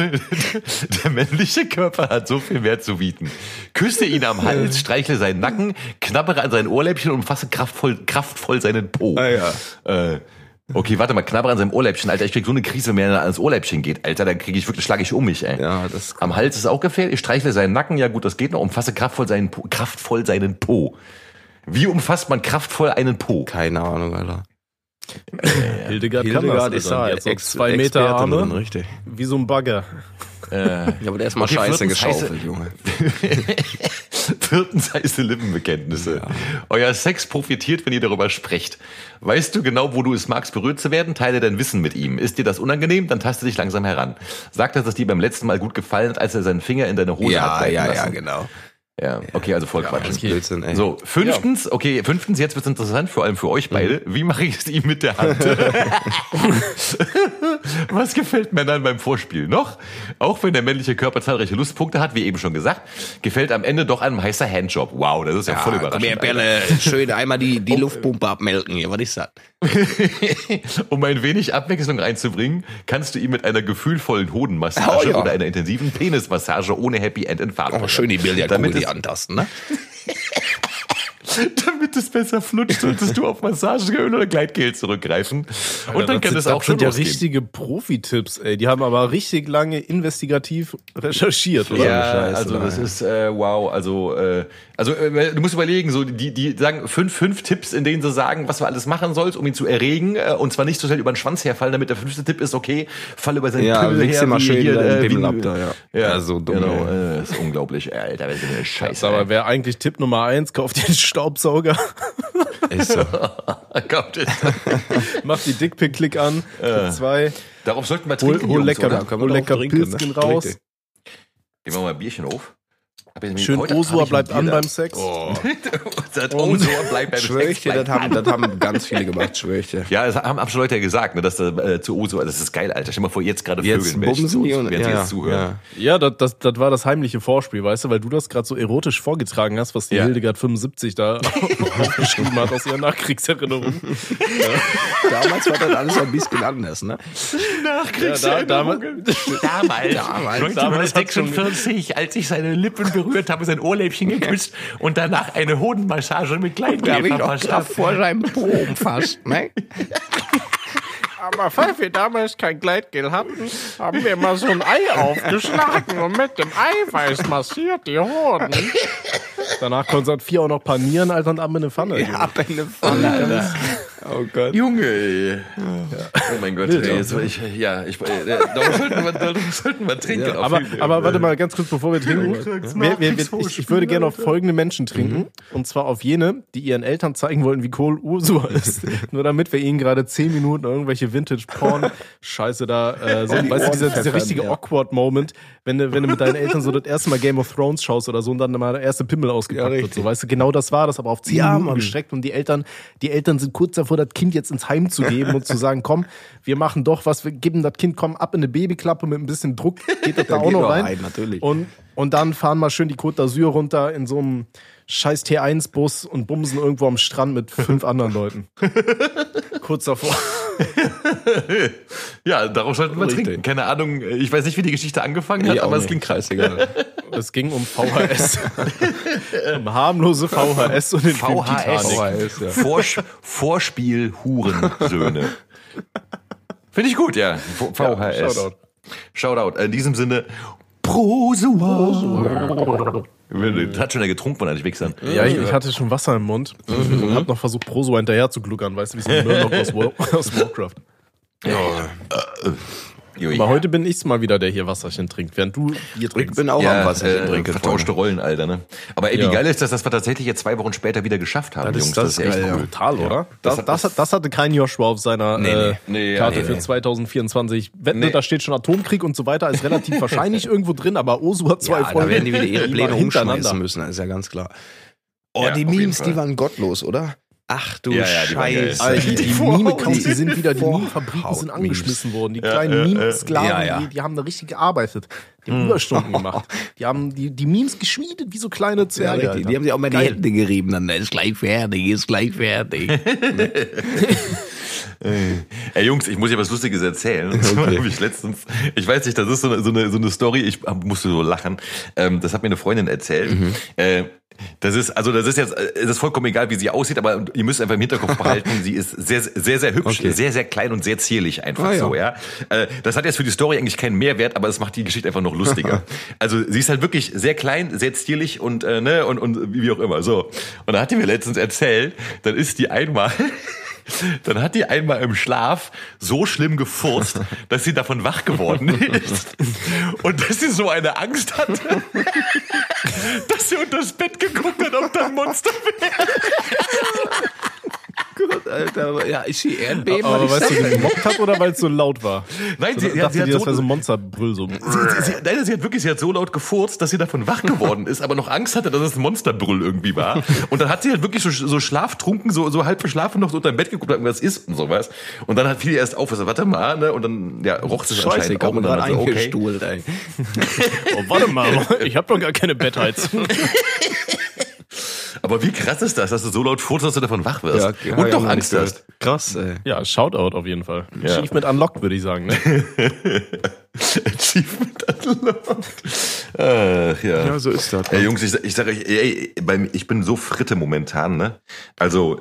[SPEAKER 2] Körper hat so viel mehr zu bieten. Küsse ihn am Hals, streichle seinen Nacken, knabbere an seinen Ohrläppchen und umfasse kraftvoll seinen Po. Okay, warte mal, knabbere an seinem Ohrläppchen, Alter, ich krieg so eine Krise, wenn er ans Ohrläppchen geht, Alter, dann schlage ich um mich, ey.
[SPEAKER 3] Ja, das
[SPEAKER 2] Am Hals ist auch gefährlich, ich streichle seinen Nacken, ja gut, das geht noch, umfasse kraftvoll seinen Po. Wie umfasst man kraftvoll einen Po?
[SPEAKER 3] keine Ahnung, Alter.
[SPEAKER 1] Hildegard kann das,
[SPEAKER 3] ist
[SPEAKER 1] Alter.
[SPEAKER 3] da
[SPEAKER 1] Die hat so
[SPEAKER 3] Ex-
[SPEAKER 1] 2 Meter
[SPEAKER 3] Expertin
[SPEAKER 1] Arme,
[SPEAKER 3] drin, richtig.
[SPEAKER 1] wie so ein Bagger.
[SPEAKER 3] Ja, aber der ist mal
[SPEAKER 2] Okay,
[SPEAKER 3] scheiße
[SPEAKER 2] viertens,
[SPEAKER 3] geschaufelt, Junge.
[SPEAKER 2] Viertens heiße Lippenbekenntnisse. Euer Sex profitiert, wenn ihr darüber sprecht. Weißt du genau, wo du es magst, berührt zu werden? Teile dein Wissen mit ihm. Ist dir das unangenehm? Dann taste dich langsam heran. Sag, dass es dir beim letzten Mal gut gefallen hat, als er seinen Finger in deine Hose hat gleiten lassen.
[SPEAKER 3] genau.
[SPEAKER 2] Ja, okay, also voll Quatsch.
[SPEAKER 3] Das ist Blödsinn, ey.
[SPEAKER 2] So, fünftens, jetzt wird's interessant, vor allem für euch beide. Wie mache ich es ihm mit der Hand? Was gefällt Männern beim Vorspiel noch? Auch wenn der männliche Körper zahlreiche Lustpunkte hat, wie eben schon gesagt, gefällt am Ende doch einem heißer Handjob. Wow, das ist ja voll
[SPEAKER 3] Komm
[SPEAKER 2] überraschend.
[SPEAKER 3] her, Bälle, schön einmal die Luftpumpe abmelken hier, was ist das?
[SPEAKER 2] Um ein wenig Abwechslung reinzubringen, kannst du ihm mit einer gefühlvollen Hodenmassage oder einer intensiven Penismassage ohne Happy End in Fahrt bringen.
[SPEAKER 3] Schön die Billardkugel,
[SPEAKER 2] Damit
[SPEAKER 3] die antasten, ne?
[SPEAKER 2] Damit es besser flutscht, solltest du auf Massageöl oder Gleitgel zurückgreifen. Und dann kann es auch schon
[SPEAKER 1] sind ja
[SPEAKER 2] losgehen.
[SPEAKER 1] richtige Profi-Tipps, ey. Die haben aber richtig lange investigativ recherchiert, oder?
[SPEAKER 2] Ja,
[SPEAKER 3] Scheiße,
[SPEAKER 2] also das
[SPEAKER 3] nein.
[SPEAKER 2] ist wow, du musst überlegen, so die sagen fünf Tipps, in denen sie sagen, was du alles machen sollst, um ihn zu erregen, und zwar nicht so schnell über den Schwanz herfallen, damit der 5. Tipp ist, okay, fall über seinen Pimmel
[SPEAKER 3] wichs dir mal
[SPEAKER 2] wie
[SPEAKER 3] schön
[SPEAKER 2] hier,
[SPEAKER 3] deinen
[SPEAKER 2] wie-
[SPEAKER 3] Pimmel ab da, ja.
[SPEAKER 2] Ja,
[SPEAKER 3] so dumm,
[SPEAKER 2] genau, das ist unglaublich, Alter, das ist eine Scheiße.
[SPEAKER 1] Aber wäre eigentlich Tipp Nummer 1, kauft dir einen Staubsauger,
[SPEAKER 3] Ist so.
[SPEAKER 2] Kommt jetzt.
[SPEAKER 1] mach die Dickpick-Klick an, Tipp 2,
[SPEAKER 2] Darauf sollten wir
[SPEAKER 1] hol
[SPEAKER 2] trinken, Jungs,
[SPEAKER 1] lecker,
[SPEAKER 2] oder?
[SPEAKER 3] Können wir
[SPEAKER 1] hol
[SPEAKER 3] doch
[SPEAKER 1] lecker
[SPEAKER 3] trinken,
[SPEAKER 1] Pilzchen
[SPEAKER 3] ne?
[SPEAKER 1] raus,
[SPEAKER 3] Richtig.
[SPEAKER 2] Gehen wir mal ein Bierchen auf.
[SPEAKER 1] schön Osua bleibt an beim Sex.
[SPEAKER 2] Osua bleibt beim
[SPEAKER 3] Schwör ich
[SPEAKER 2] Sex.
[SPEAKER 3] dir, das haben ganz viele gemacht, schwör ich dir.
[SPEAKER 2] Ja, das haben schon Leute ja gesagt, ne, dass zu Osua, das ist geil, Alter. Stell dir mal vor, jetzt gerade
[SPEAKER 3] Jetzt
[SPEAKER 2] Vögeln,
[SPEAKER 3] bumsen die und
[SPEAKER 2] während sie
[SPEAKER 3] ja,
[SPEAKER 2] jetzt zuhören.
[SPEAKER 1] Ja, das war das heimliche Vorspiel, weißt du, weil du das gerade so erotisch vorgetragen hast, was die
[SPEAKER 2] Ja.
[SPEAKER 1] Hildegard 75 da aufgeschrieben hat aus ihrer Nachkriegserinnerung.
[SPEAKER 3] Damals war das alles ein bisschen anders, ne?
[SPEAKER 1] Damals,
[SPEAKER 2] Damals,
[SPEAKER 1] hat's schon
[SPEAKER 2] 1946, als ich seine Lippen berührt habe, sein Ohrläppchen geküsst und danach eine Hodenmassage mit Gleitgel verpasst habe.
[SPEAKER 3] vor seinem Po umfasst, ne?
[SPEAKER 1] aber weil wir damals kein Gleitgel hatten, haben wir mal so ein Ei aufgeschlagen und mit dem Eiweiß massiert die Hoden. Danach konserviert auch noch panieren, Alter, und ab in eine Pfanne.
[SPEAKER 3] Ja, ab in eine Pfanne, Alter. Oh Gott.
[SPEAKER 2] Junge, ey. Oh mein Gott, ey, jetzt, darum sollten wir trinken.
[SPEAKER 1] Ja, aber warte mal ganz kurz, bevor wir trinken. Ich würde gerne auf folgende Menschen trinken. Und zwar auf jene, die ihren Eltern zeigen wollen, wie cool Ursula ist. Nur damit wir ihnen gerade 10 Minuten irgendwelche Vintage-Porn-Scheiße da sind. Weißt du, dieser richtige Awkward-Moment, wenn du mit deinen Eltern so das erste Mal Game of Thrones schaust oder so und dann mal der erste Pimmel ausgepackt wird. So, weißt du, genau das war das, aber auf 10 Minuten gestreckt und die Eltern sind kurz davor, das Kind jetzt ins Heim zu geben und zu sagen, komm, wir machen doch was, wir geben das Kind, komm, ab in eine Babyklappe mit ein bisschen Druck, geht das da auch noch rein.
[SPEAKER 3] Natürlich.
[SPEAKER 1] Und dann fahren mal schön die Côte d'Azur runter in so einem scheiß T1-Bus und bumsen irgendwo am Strand mit 5 anderen Leuten. Kurz davor.
[SPEAKER 2] Ja, darauf sollten wir trinken. Keine Ahnung, ich weiß nicht, wie die Geschichte angefangen hat, aber es klingt kreisig.
[SPEAKER 1] Es ging um VHS. Um harmlose VHS und den Film Titanic.
[SPEAKER 2] VHS, ja. Vorspiel-Hurensöhne. Finde ich gut, ja. VHS.
[SPEAKER 1] Ja,
[SPEAKER 2] Shoutout. In diesem Sinne, Proso. Hat schon getrunken von den Wichsern.
[SPEAKER 1] Ja, ich hatte schon Wasser im Mund und hab noch versucht, Proso hinterher zu gluckern. Weißt du, wie es ein Murloc aus Warcraft. Aber heute bin ich's mal wieder, der hier Wasserchen trinkt, während du hier trinkst.
[SPEAKER 3] Ich bin auch am Wasserchen trinken.
[SPEAKER 2] Vertauschte Rollen, Alter, ne? Aber ey, wie geil ist das, dass wir tatsächlich jetzt 2 Wochen später wieder geschafft haben, Jungs.
[SPEAKER 1] Das ist echt
[SPEAKER 2] geil,
[SPEAKER 1] brutal, oder? Das hatte kein Joshua auf seiner Karte für 2024. Wetten, da steht schon Atomkrieg und so weiter, ist relativ wahrscheinlich irgendwo drin, aber Osu hat 2 Folgen.
[SPEAKER 3] Da werden die wieder ihre Pläne umschmeißen müssen, das ist ja ganz klar. Oh, die Memes, die waren gottlos, oder? Ach du Scheiße.
[SPEAKER 1] Die Meme-Accounts, die Meme-Fabriken sind angeschmissen worden. Die kleinen Meme-Sklaven, die haben da richtig gearbeitet. Die haben Überstunden gemacht. Die haben die Memes geschmiedet wie so kleine Zwerge.
[SPEAKER 3] Ja, die haben sich auch mal die Hände gerieben. Dann ist gleich fertig.
[SPEAKER 2] Ey Jungs, ich muss dir was Lustiges erzähhlen. Okay. Ich weiß nicht, das ist so eine Story, ich musste so lachen. Das hat mir eine Freundin erzählt. Das ist vollkommen egal, wie sie aussieht, aber ihr müsst einfach im Hinterkopf behalten, sie ist sehr, sehr, sehr hübsch, sehr, sehr klein und sehr zierlich einfach so, ja. Das hat jetzt für die Story eigentlich keinen Mehrwert, aber es macht die Geschichte einfach noch lustiger. Also sie ist halt wirklich sehr klein, sehr zierlich und wie auch immer, so. Und da hat die mir letztens erzählt, dann hat die einmal im Schlaf so schlimm gefurzt, dass sie davon wach geworden ist. Und dass sie so eine Angst hatte, dass sie unter das Bett geguckt hat, ob da ein Monster wäre.
[SPEAKER 3] Gott, Alter. Ja, ist sie Erdbeben?
[SPEAKER 1] Aber weißt du, die gemobbt hat oder weil es so laut war?
[SPEAKER 2] Nein,
[SPEAKER 1] sie hat so ein Monsterbrüll so.
[SPEAKER 2] Sie hat so laut gefurzt, dass sie davon wach geworden ist, aber noch Angst hatte, dass es ein Monsterbrüll irgendwie war. Und dann hat sie halt wirklich so schlaftrunken, so halb verschlafen noch so unter dem Bett geguckt, was ist und sowas. Und dann hat viele erst auf, warte mal, ne? Und dann roch es anscheinend auch. Und dann hat
[SPEAKER 3] eingestuhlt, ey.
[SPEAKER 1] Oh, warte mal, ich hab doch gar keine Bettheizung.
[SPEAKER 2] Aber wie krass ist das, dass du so laut furzt, dass du davon wach wirst und doch Angst hast.
[SPEAKER 3] Krass, ey.
[SPEAKER 1] Ja, Shoutout auf jeden Fall. Ja. Achievement unlocked, würde ich sagen. Ne?
[SPEAKER 2] Achievement unlocked. Ja,
[SPEAKER 3] so ist das.
[SPEAKER 2] Ey, Jungs, ich sage euch, ich bin so fritte momentan, ne? Also,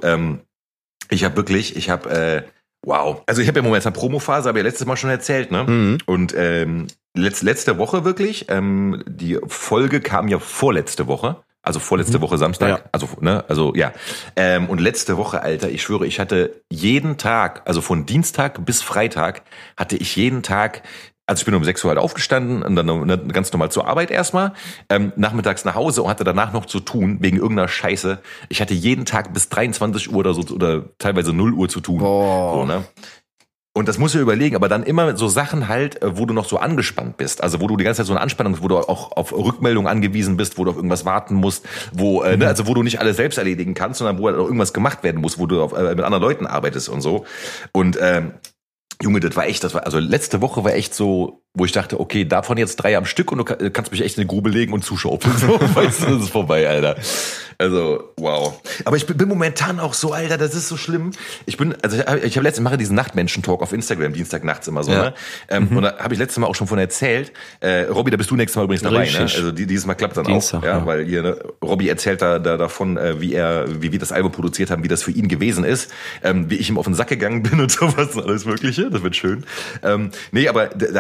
[SPEAKER 2] wow. Also ich habe ja momentan Promophase, habe ja letztes Mal schon erzählt, ne? Mhm. Und letzte Woche wirklich, die Folge kam ja vorletzte Woche. Also vorletzte Woche Samstag, und letzte Woche, Alter, ich schwöre, ich hatte jeden Tag, also von Dienstag bis Freitag, hatte ich jeden Tag, also ich bin um 6 Uhr halt aufgestanden und dann ganz normal zur Arbeit erstmal, nachmittags nach Hause und hatte danach noch zu tun, wegen irgendeiner Scheiße. Ich hatte jeden Tag bis 23 Uhr oder so, oder teilweise 0 Uhr zu tun. So, ne? Und das musst du überlegen, aber dann immer so Sachen halt, wo du noch so angespannt bist. Also wo du die ganze Zeit so eine Anspannung, wo du auch auf Rückmeldungen angewiesen bist, wo du auf irgendwas warten musst, also wo du nicht alles selbst erledigen kannst, sondern wo halt auch irgendwas gemacht werden muss, wo du mit anderen Leuten arbeitest und so. Und Junge, also letzte Woche war echt so, wo ich dachte, okay, davon jetzt 3 am Stück und du kannst mich echt in eine Grube legen und zuschaufeln. So, weißt du, das ist vorbei, Alter. Also, wow. Aber ich bin momentan auch so, Alter, das ist so schlimm. Ich mache diesen Nachtmenschen-Talk auf Instagram, Dienstagnachts immer so, ne? Und da habe ich letztes Mal auch schon von erzählt. Robby, da bist du nächstes Mal übrigens dabei, ne? Also dieses Mal klappt dann Dienstag, auch, ja, weil hier, ne, Robby erzählt da davon, wie wir das Album produziert haben, wie das für ihn gewesen ist, wie ich ihm auf den Sack gegangen bin und sowas und alles Mögliche. Das wird schön. Nee, aber da habe ich auch davon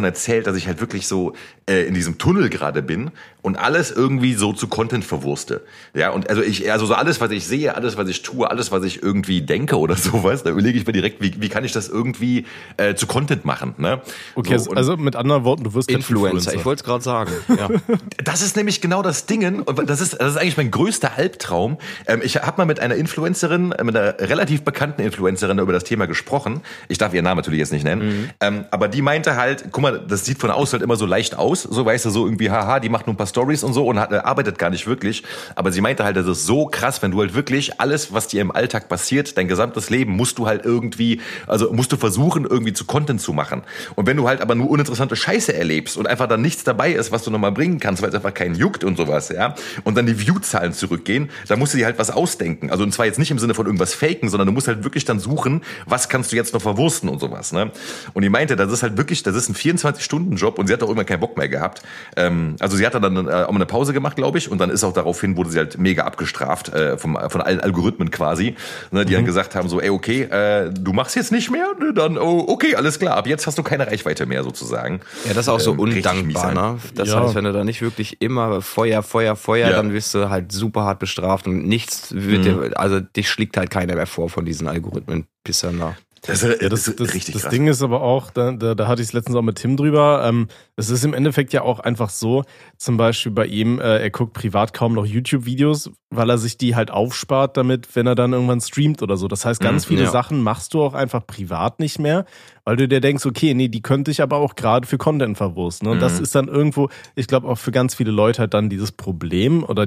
[SPEAKER 2] erzählt, dass ich halt wirklich so in diesem Tunnel gerade bin und alles irgendwie so zu Content verwurste. Ja, und also so alles, was ich sehe, alles, was ich tue, alles, was ich irgendwie denke oder sowas, da überlege ich mir direkt, wie kann ich das irgendwie zu Content machen, ne?
[SPEAKER 1] Okay,
[SPEAKER 2] so,
[SPEAKER 1] also mit anderen Worten, du wirst
[SPEAKER 3] Influencer. Ich wollte es gerade sagen. Ja.
[SPEAKER 2] Das ist nämlich genau das Ding und das ist eigentlich mein größter Albtraum. Ich habe mal mit einer Influencerin, mit einer relativ bekannten Influencerin über das Thema gesprochen. Ich darf ihren Namen natürlich jetzt nicht nennen. Aber die meinte halt, guck mal, das sieht von außen halt immer so leicht aus. So, weißt du, so irgendwie, haha, die macht nur ein paar Stories und so und arbeitet gar nicht wirklich. Aber sie meinte halt, das ist so krass, wenn du halt wirklich alles, was dir im Alltag passiert, dein gesamtes Leben, musst du halt irgendwie, also musst du versuchen, irgendwie zu Content zu machen. Und wenn du halt aber nur uninteressante Scheiße erlebst und einfach dann nichts dabei ist, was du nochmal bringen kannst, weil es einfach keinen juckt und sowas, ja, und dann die View-Zahlen zurückgehen, dann musst du dir halt was ausdenken. Also und zwar jetzt nicht im Sinne von irgendwas faken, sondern du musst halt wirklich dann suchen, was kannst du jetzt noch verwursten und sowas, ne? Und die meinte, das ist halt wirklich, das ist ein 24-Stunden-Job und sie hat auch immer keinen Bock mehr gehabt. Also sie hat dann auch mal eine Pause gemacht, glaube ich, und dann ist auch daraufhin, wurde sie halt mega abgestraft von allen Algorithmen quasi, ne, die dann gesagt haben so, ey, okay, du machst jetzt nicht mehr, ne, dann, oh, okay, alles klar, ab jetzt hast du keine Reichweite mehr sozusagen.
[SPEAKER 3] Ja, das ist auch so undankbar, ne? Das heißt, wenn du da nicht wirklich immer Feuer, dann wirst du halt super hart bestraft und nichts wird dir, also dich schlägt halt keiner mehr vor von diesen Algorithmen bisher nach.
[SPEAKER 1] Das richtig krass. Das Ding ist aber auch, da hatte ich es letztens auch mit Tim drüber, es ist im Endeffekt ja auch einfach so, zum Beispiel bei ihm, er guckt privat kaum noch YouTube-Videos, weil er sich die halt aufspart damit, wenn er dann irgendwann streamt oder so. Das heißt, ganz viele Sachen machst du auch einfach privat nicht mehr, weil du dir denkst, okay, nee, die könnte ich aber auch gerade für Content verwursten. Und das ist dann irgendwo, ich glaube auch für ganz viele Leute halt dann dieses Problem oder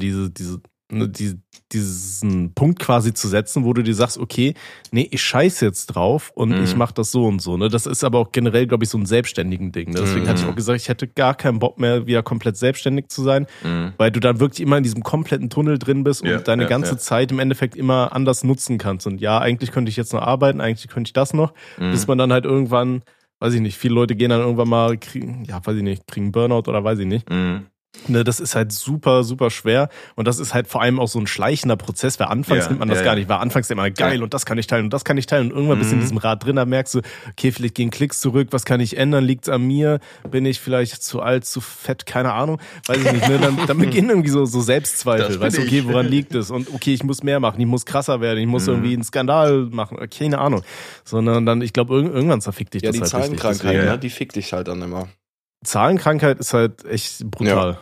[SPEAKER 1] diesen Punkt quasi zu setzen, wo du dir sagst, okay, nee, ich scheiße jetzt drauf und ich mache das so und so. Ne? Das ist aber auch generell, glaube ich, so ein selbstständigen Ding. Ne? Deswegen hatte ich auch gesagt, ich hätte gar keinen Bock mehr, wieder komplett selbstständig zu sein, weil du dann wirklich immer in diesem kompletten Tunnel drin bist und deine ganze Zeit im Endeffekt immer anders nutzen kannst. Und ja, eigentlich könnte ich jetzt noch arbeiten, eigentlich könnte ich das noch, bis man dann halt irgendwann, weiß ich nicht, viele Leute gehen dann irgendwann mal, kriegen Burnout oder weiß ich nicht. Ne, das ist halt super, super schwer und das ist halt vor allem auch so ein schleichender Prozess, weil anfangs nimmt man das gar nicht, weil anfangs immer geil und das kann ich teilen und das kann ich teilen und irgendwann bist du in diesem Rad drin, da merkst du, okay, vielleicht gehen Klicks zurück, was kann ich ändern, liegt's an mir, bin ich vielleicht zu alt, zu fett, keine Ahnung, weiß ich nicht, ne? Dann beginnen irgendwie so Selbstzweifel, weißt du, okay, woran liegt es und okay, ich muss mehr machen, ich muss krasser werden, ich muss irgendwie einen Skandal machen, keine Ahnung, sondern dann, ich glaube, irgendwann zerfickt dich das halt.
[SPEAKER 3] Ja, die Zahlenkrankheit, ne, die fickt dich halt dann immer.
[SPEAKER 1] Zahlenkrankheit ist halt echt brutal.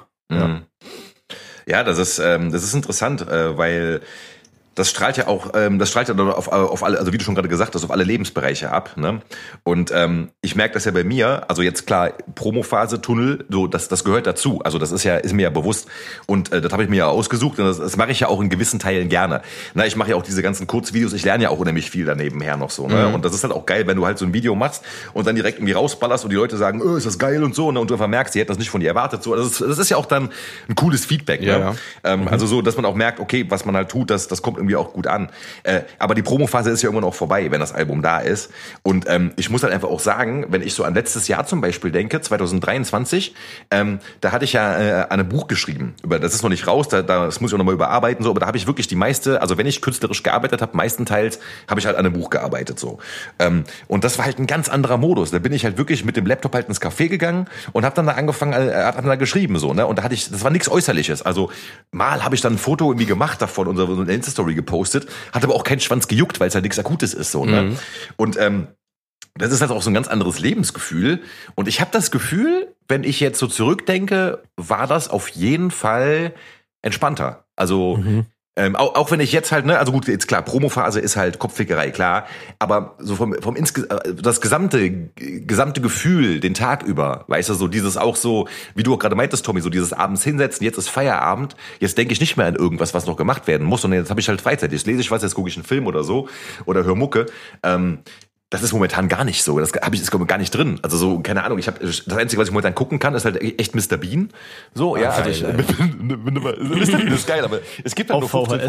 [SPEAKER 2] Ja, das ist interessant, weil das strahlt ja auch, auf alle, also wie du schon gerade gesagt hast, auf alle Lebensbereiche ab, ne? Und ich merke das ja bei mir, also jetzt klar, Promophase, Tunnel, so das gehört dazu. Also das ist mir ja bewusst und das habe ich mir ja ausgesucht und das mache ich ja auch in gewissen Teilen gerne. Na, ich mache ja auch diese ganzen Kurzvideos, ich lerne ja auch unheimlich viel daneben her noch so, ne? Und das ist halt auch geil, wenn du halt so ein Video machst und dann direkt irgendwie rausballerst und die Leute sagen, ist das geil und so, ne? Und du einfach merkst, sie hätten das nicht von dir erwartet, so. Das ist ja auch dann ein cooles Feedback, ne? Also so, dass man auch merkt, okay, was man halt tut, das kommt irgendwie auch gut an. Aber die Promophase ist ja irgendwann auch vorbei, wenn das Album da ist. Und ich muss halt einfach auch sagen, wenn ich so an letztes Jahr zum Beispiel denke, 2023, da hatte ich ja an einem Buch geschrieben. Das ist noch nicht raus, das muss ich auch nochmal überarbeiten, so, aber da habe ich wirklich die meiste, also wenn ich künstlerisch gearbeitet habe, meistenteils habe ich halt an einem Buch gearbeitet. So. Und das war halt ein ganz anderer Modus. Da bin ich halt wirklich mit dem Laptop halt ins Café gegangen und habe dann da angefangen, hab dann da geschrieben. So, ne? Und da das war nichts Äußerliches. Also mal habe ich dann ein Foto irgendwie gemacht davon und so eine Insta-Story gepostet, hat aber auch keinen Schwanz gejuckt, weil es halt nichts Akutes ist. So, ne? Und das ist halt auch so ein ganz anderes Lebensgefühl. Und ich habe das Gefühl, wenn ich jetzt so zurückdenke, war das auf jeden Fall entspannter. Also auch wenn ich jetzt halt, ne, also gut, jetzt klar, Promophase ist halt Kopffickerei, klar, aber so das gesamte Gefühl den Tag über, weißt du, so dieses auch so, wie du auch gerade meintest, Tommy, so dieses abends hinsetzen, jetzt ist Feierabend, jetzt denke ich nicht mehr an irgendwas, was noch gemacht werden muss, sondern jetzt habe ich halt Freizeit, jetzt lese ich was, jetzt gucke ich einen Film oder so oder höre Mucke. Das ist momentan gar nicht so. Das ist gar nicht drin. Also so, keine Ahnung. Das Einzige, was ich momentan gucken kann, ist halt echt Mr. Bean. So, ja. Also Mr. Bean ist geil, aber es gibt halt nur 15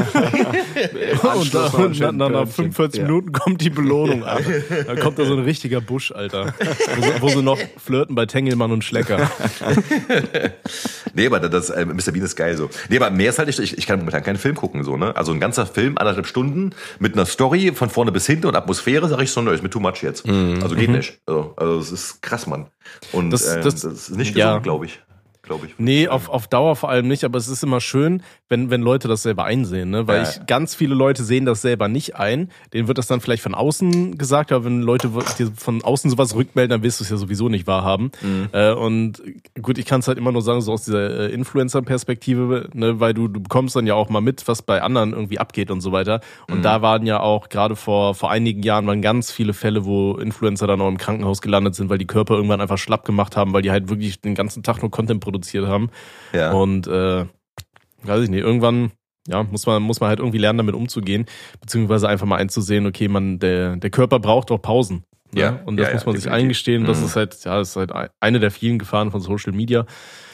[SPEAKER 1] Folgen. Und nach 45 Minuten kommt die Belohnung an. Dann kommt da so ein richtiger Busch, Alter. Wo sie noch flirten bei Tengelmann und Schlecker.
[SPEAKER 2] Nee, aber Mr. Bean ist geil so. Nee, aber mehr ist halt nicht, ich kann momentan keinen Film gucken, so, ne? Also ein ganzer Film, 1,5 Stunden, mit einer Story von vorne bis hinten und Atmosphäre, sag ich so neu, ist mir too much jetzt. Also geht nicht. Also es ist krass, Mann. Und das ist nicht gesund, glaube ich.
[SPEAKER 1] Nee, auf Dauer vor allem nicht, aber es ist immer schön, wenn Leute das selber einsehen, ne? Weil ganz viele Leute sehen das selber nicht ein. Denen wird das dann vielleicht von außen gesagt, aber wenn Leute dir von außen sowas rückmelden, dann wirst du es ja sowieso nicht wahrhaben. Und gut, ich kann es halt immer nur sagen, so aus dieser Influencer-Perspektive, ne? Weil du bekommst dann ja auch mal mit, was bei anderen irgendwie abgeht und so weiter. Und da waren ja auch gerade vor einigen Jahren waren ganz viele Fälle, wo Influencer dann auch im Krankenhaus gelandet sind, weil die Körper irgendwann einfach schlapp gemacht haben, weil die halt wirklich den ganzen Tag nur Content produziert haben. Ja. Und weiß ich nicht, irgendwann muss man halt irgendwie lernen, damit umzugehen, beziehungsweise einfach mal einzusehen, okay, der Körper braucht auch Pausen. Ne? Ja. Und das muss man sich eingestehen. Das ist halt eine der vielen Gefahren von Social Media.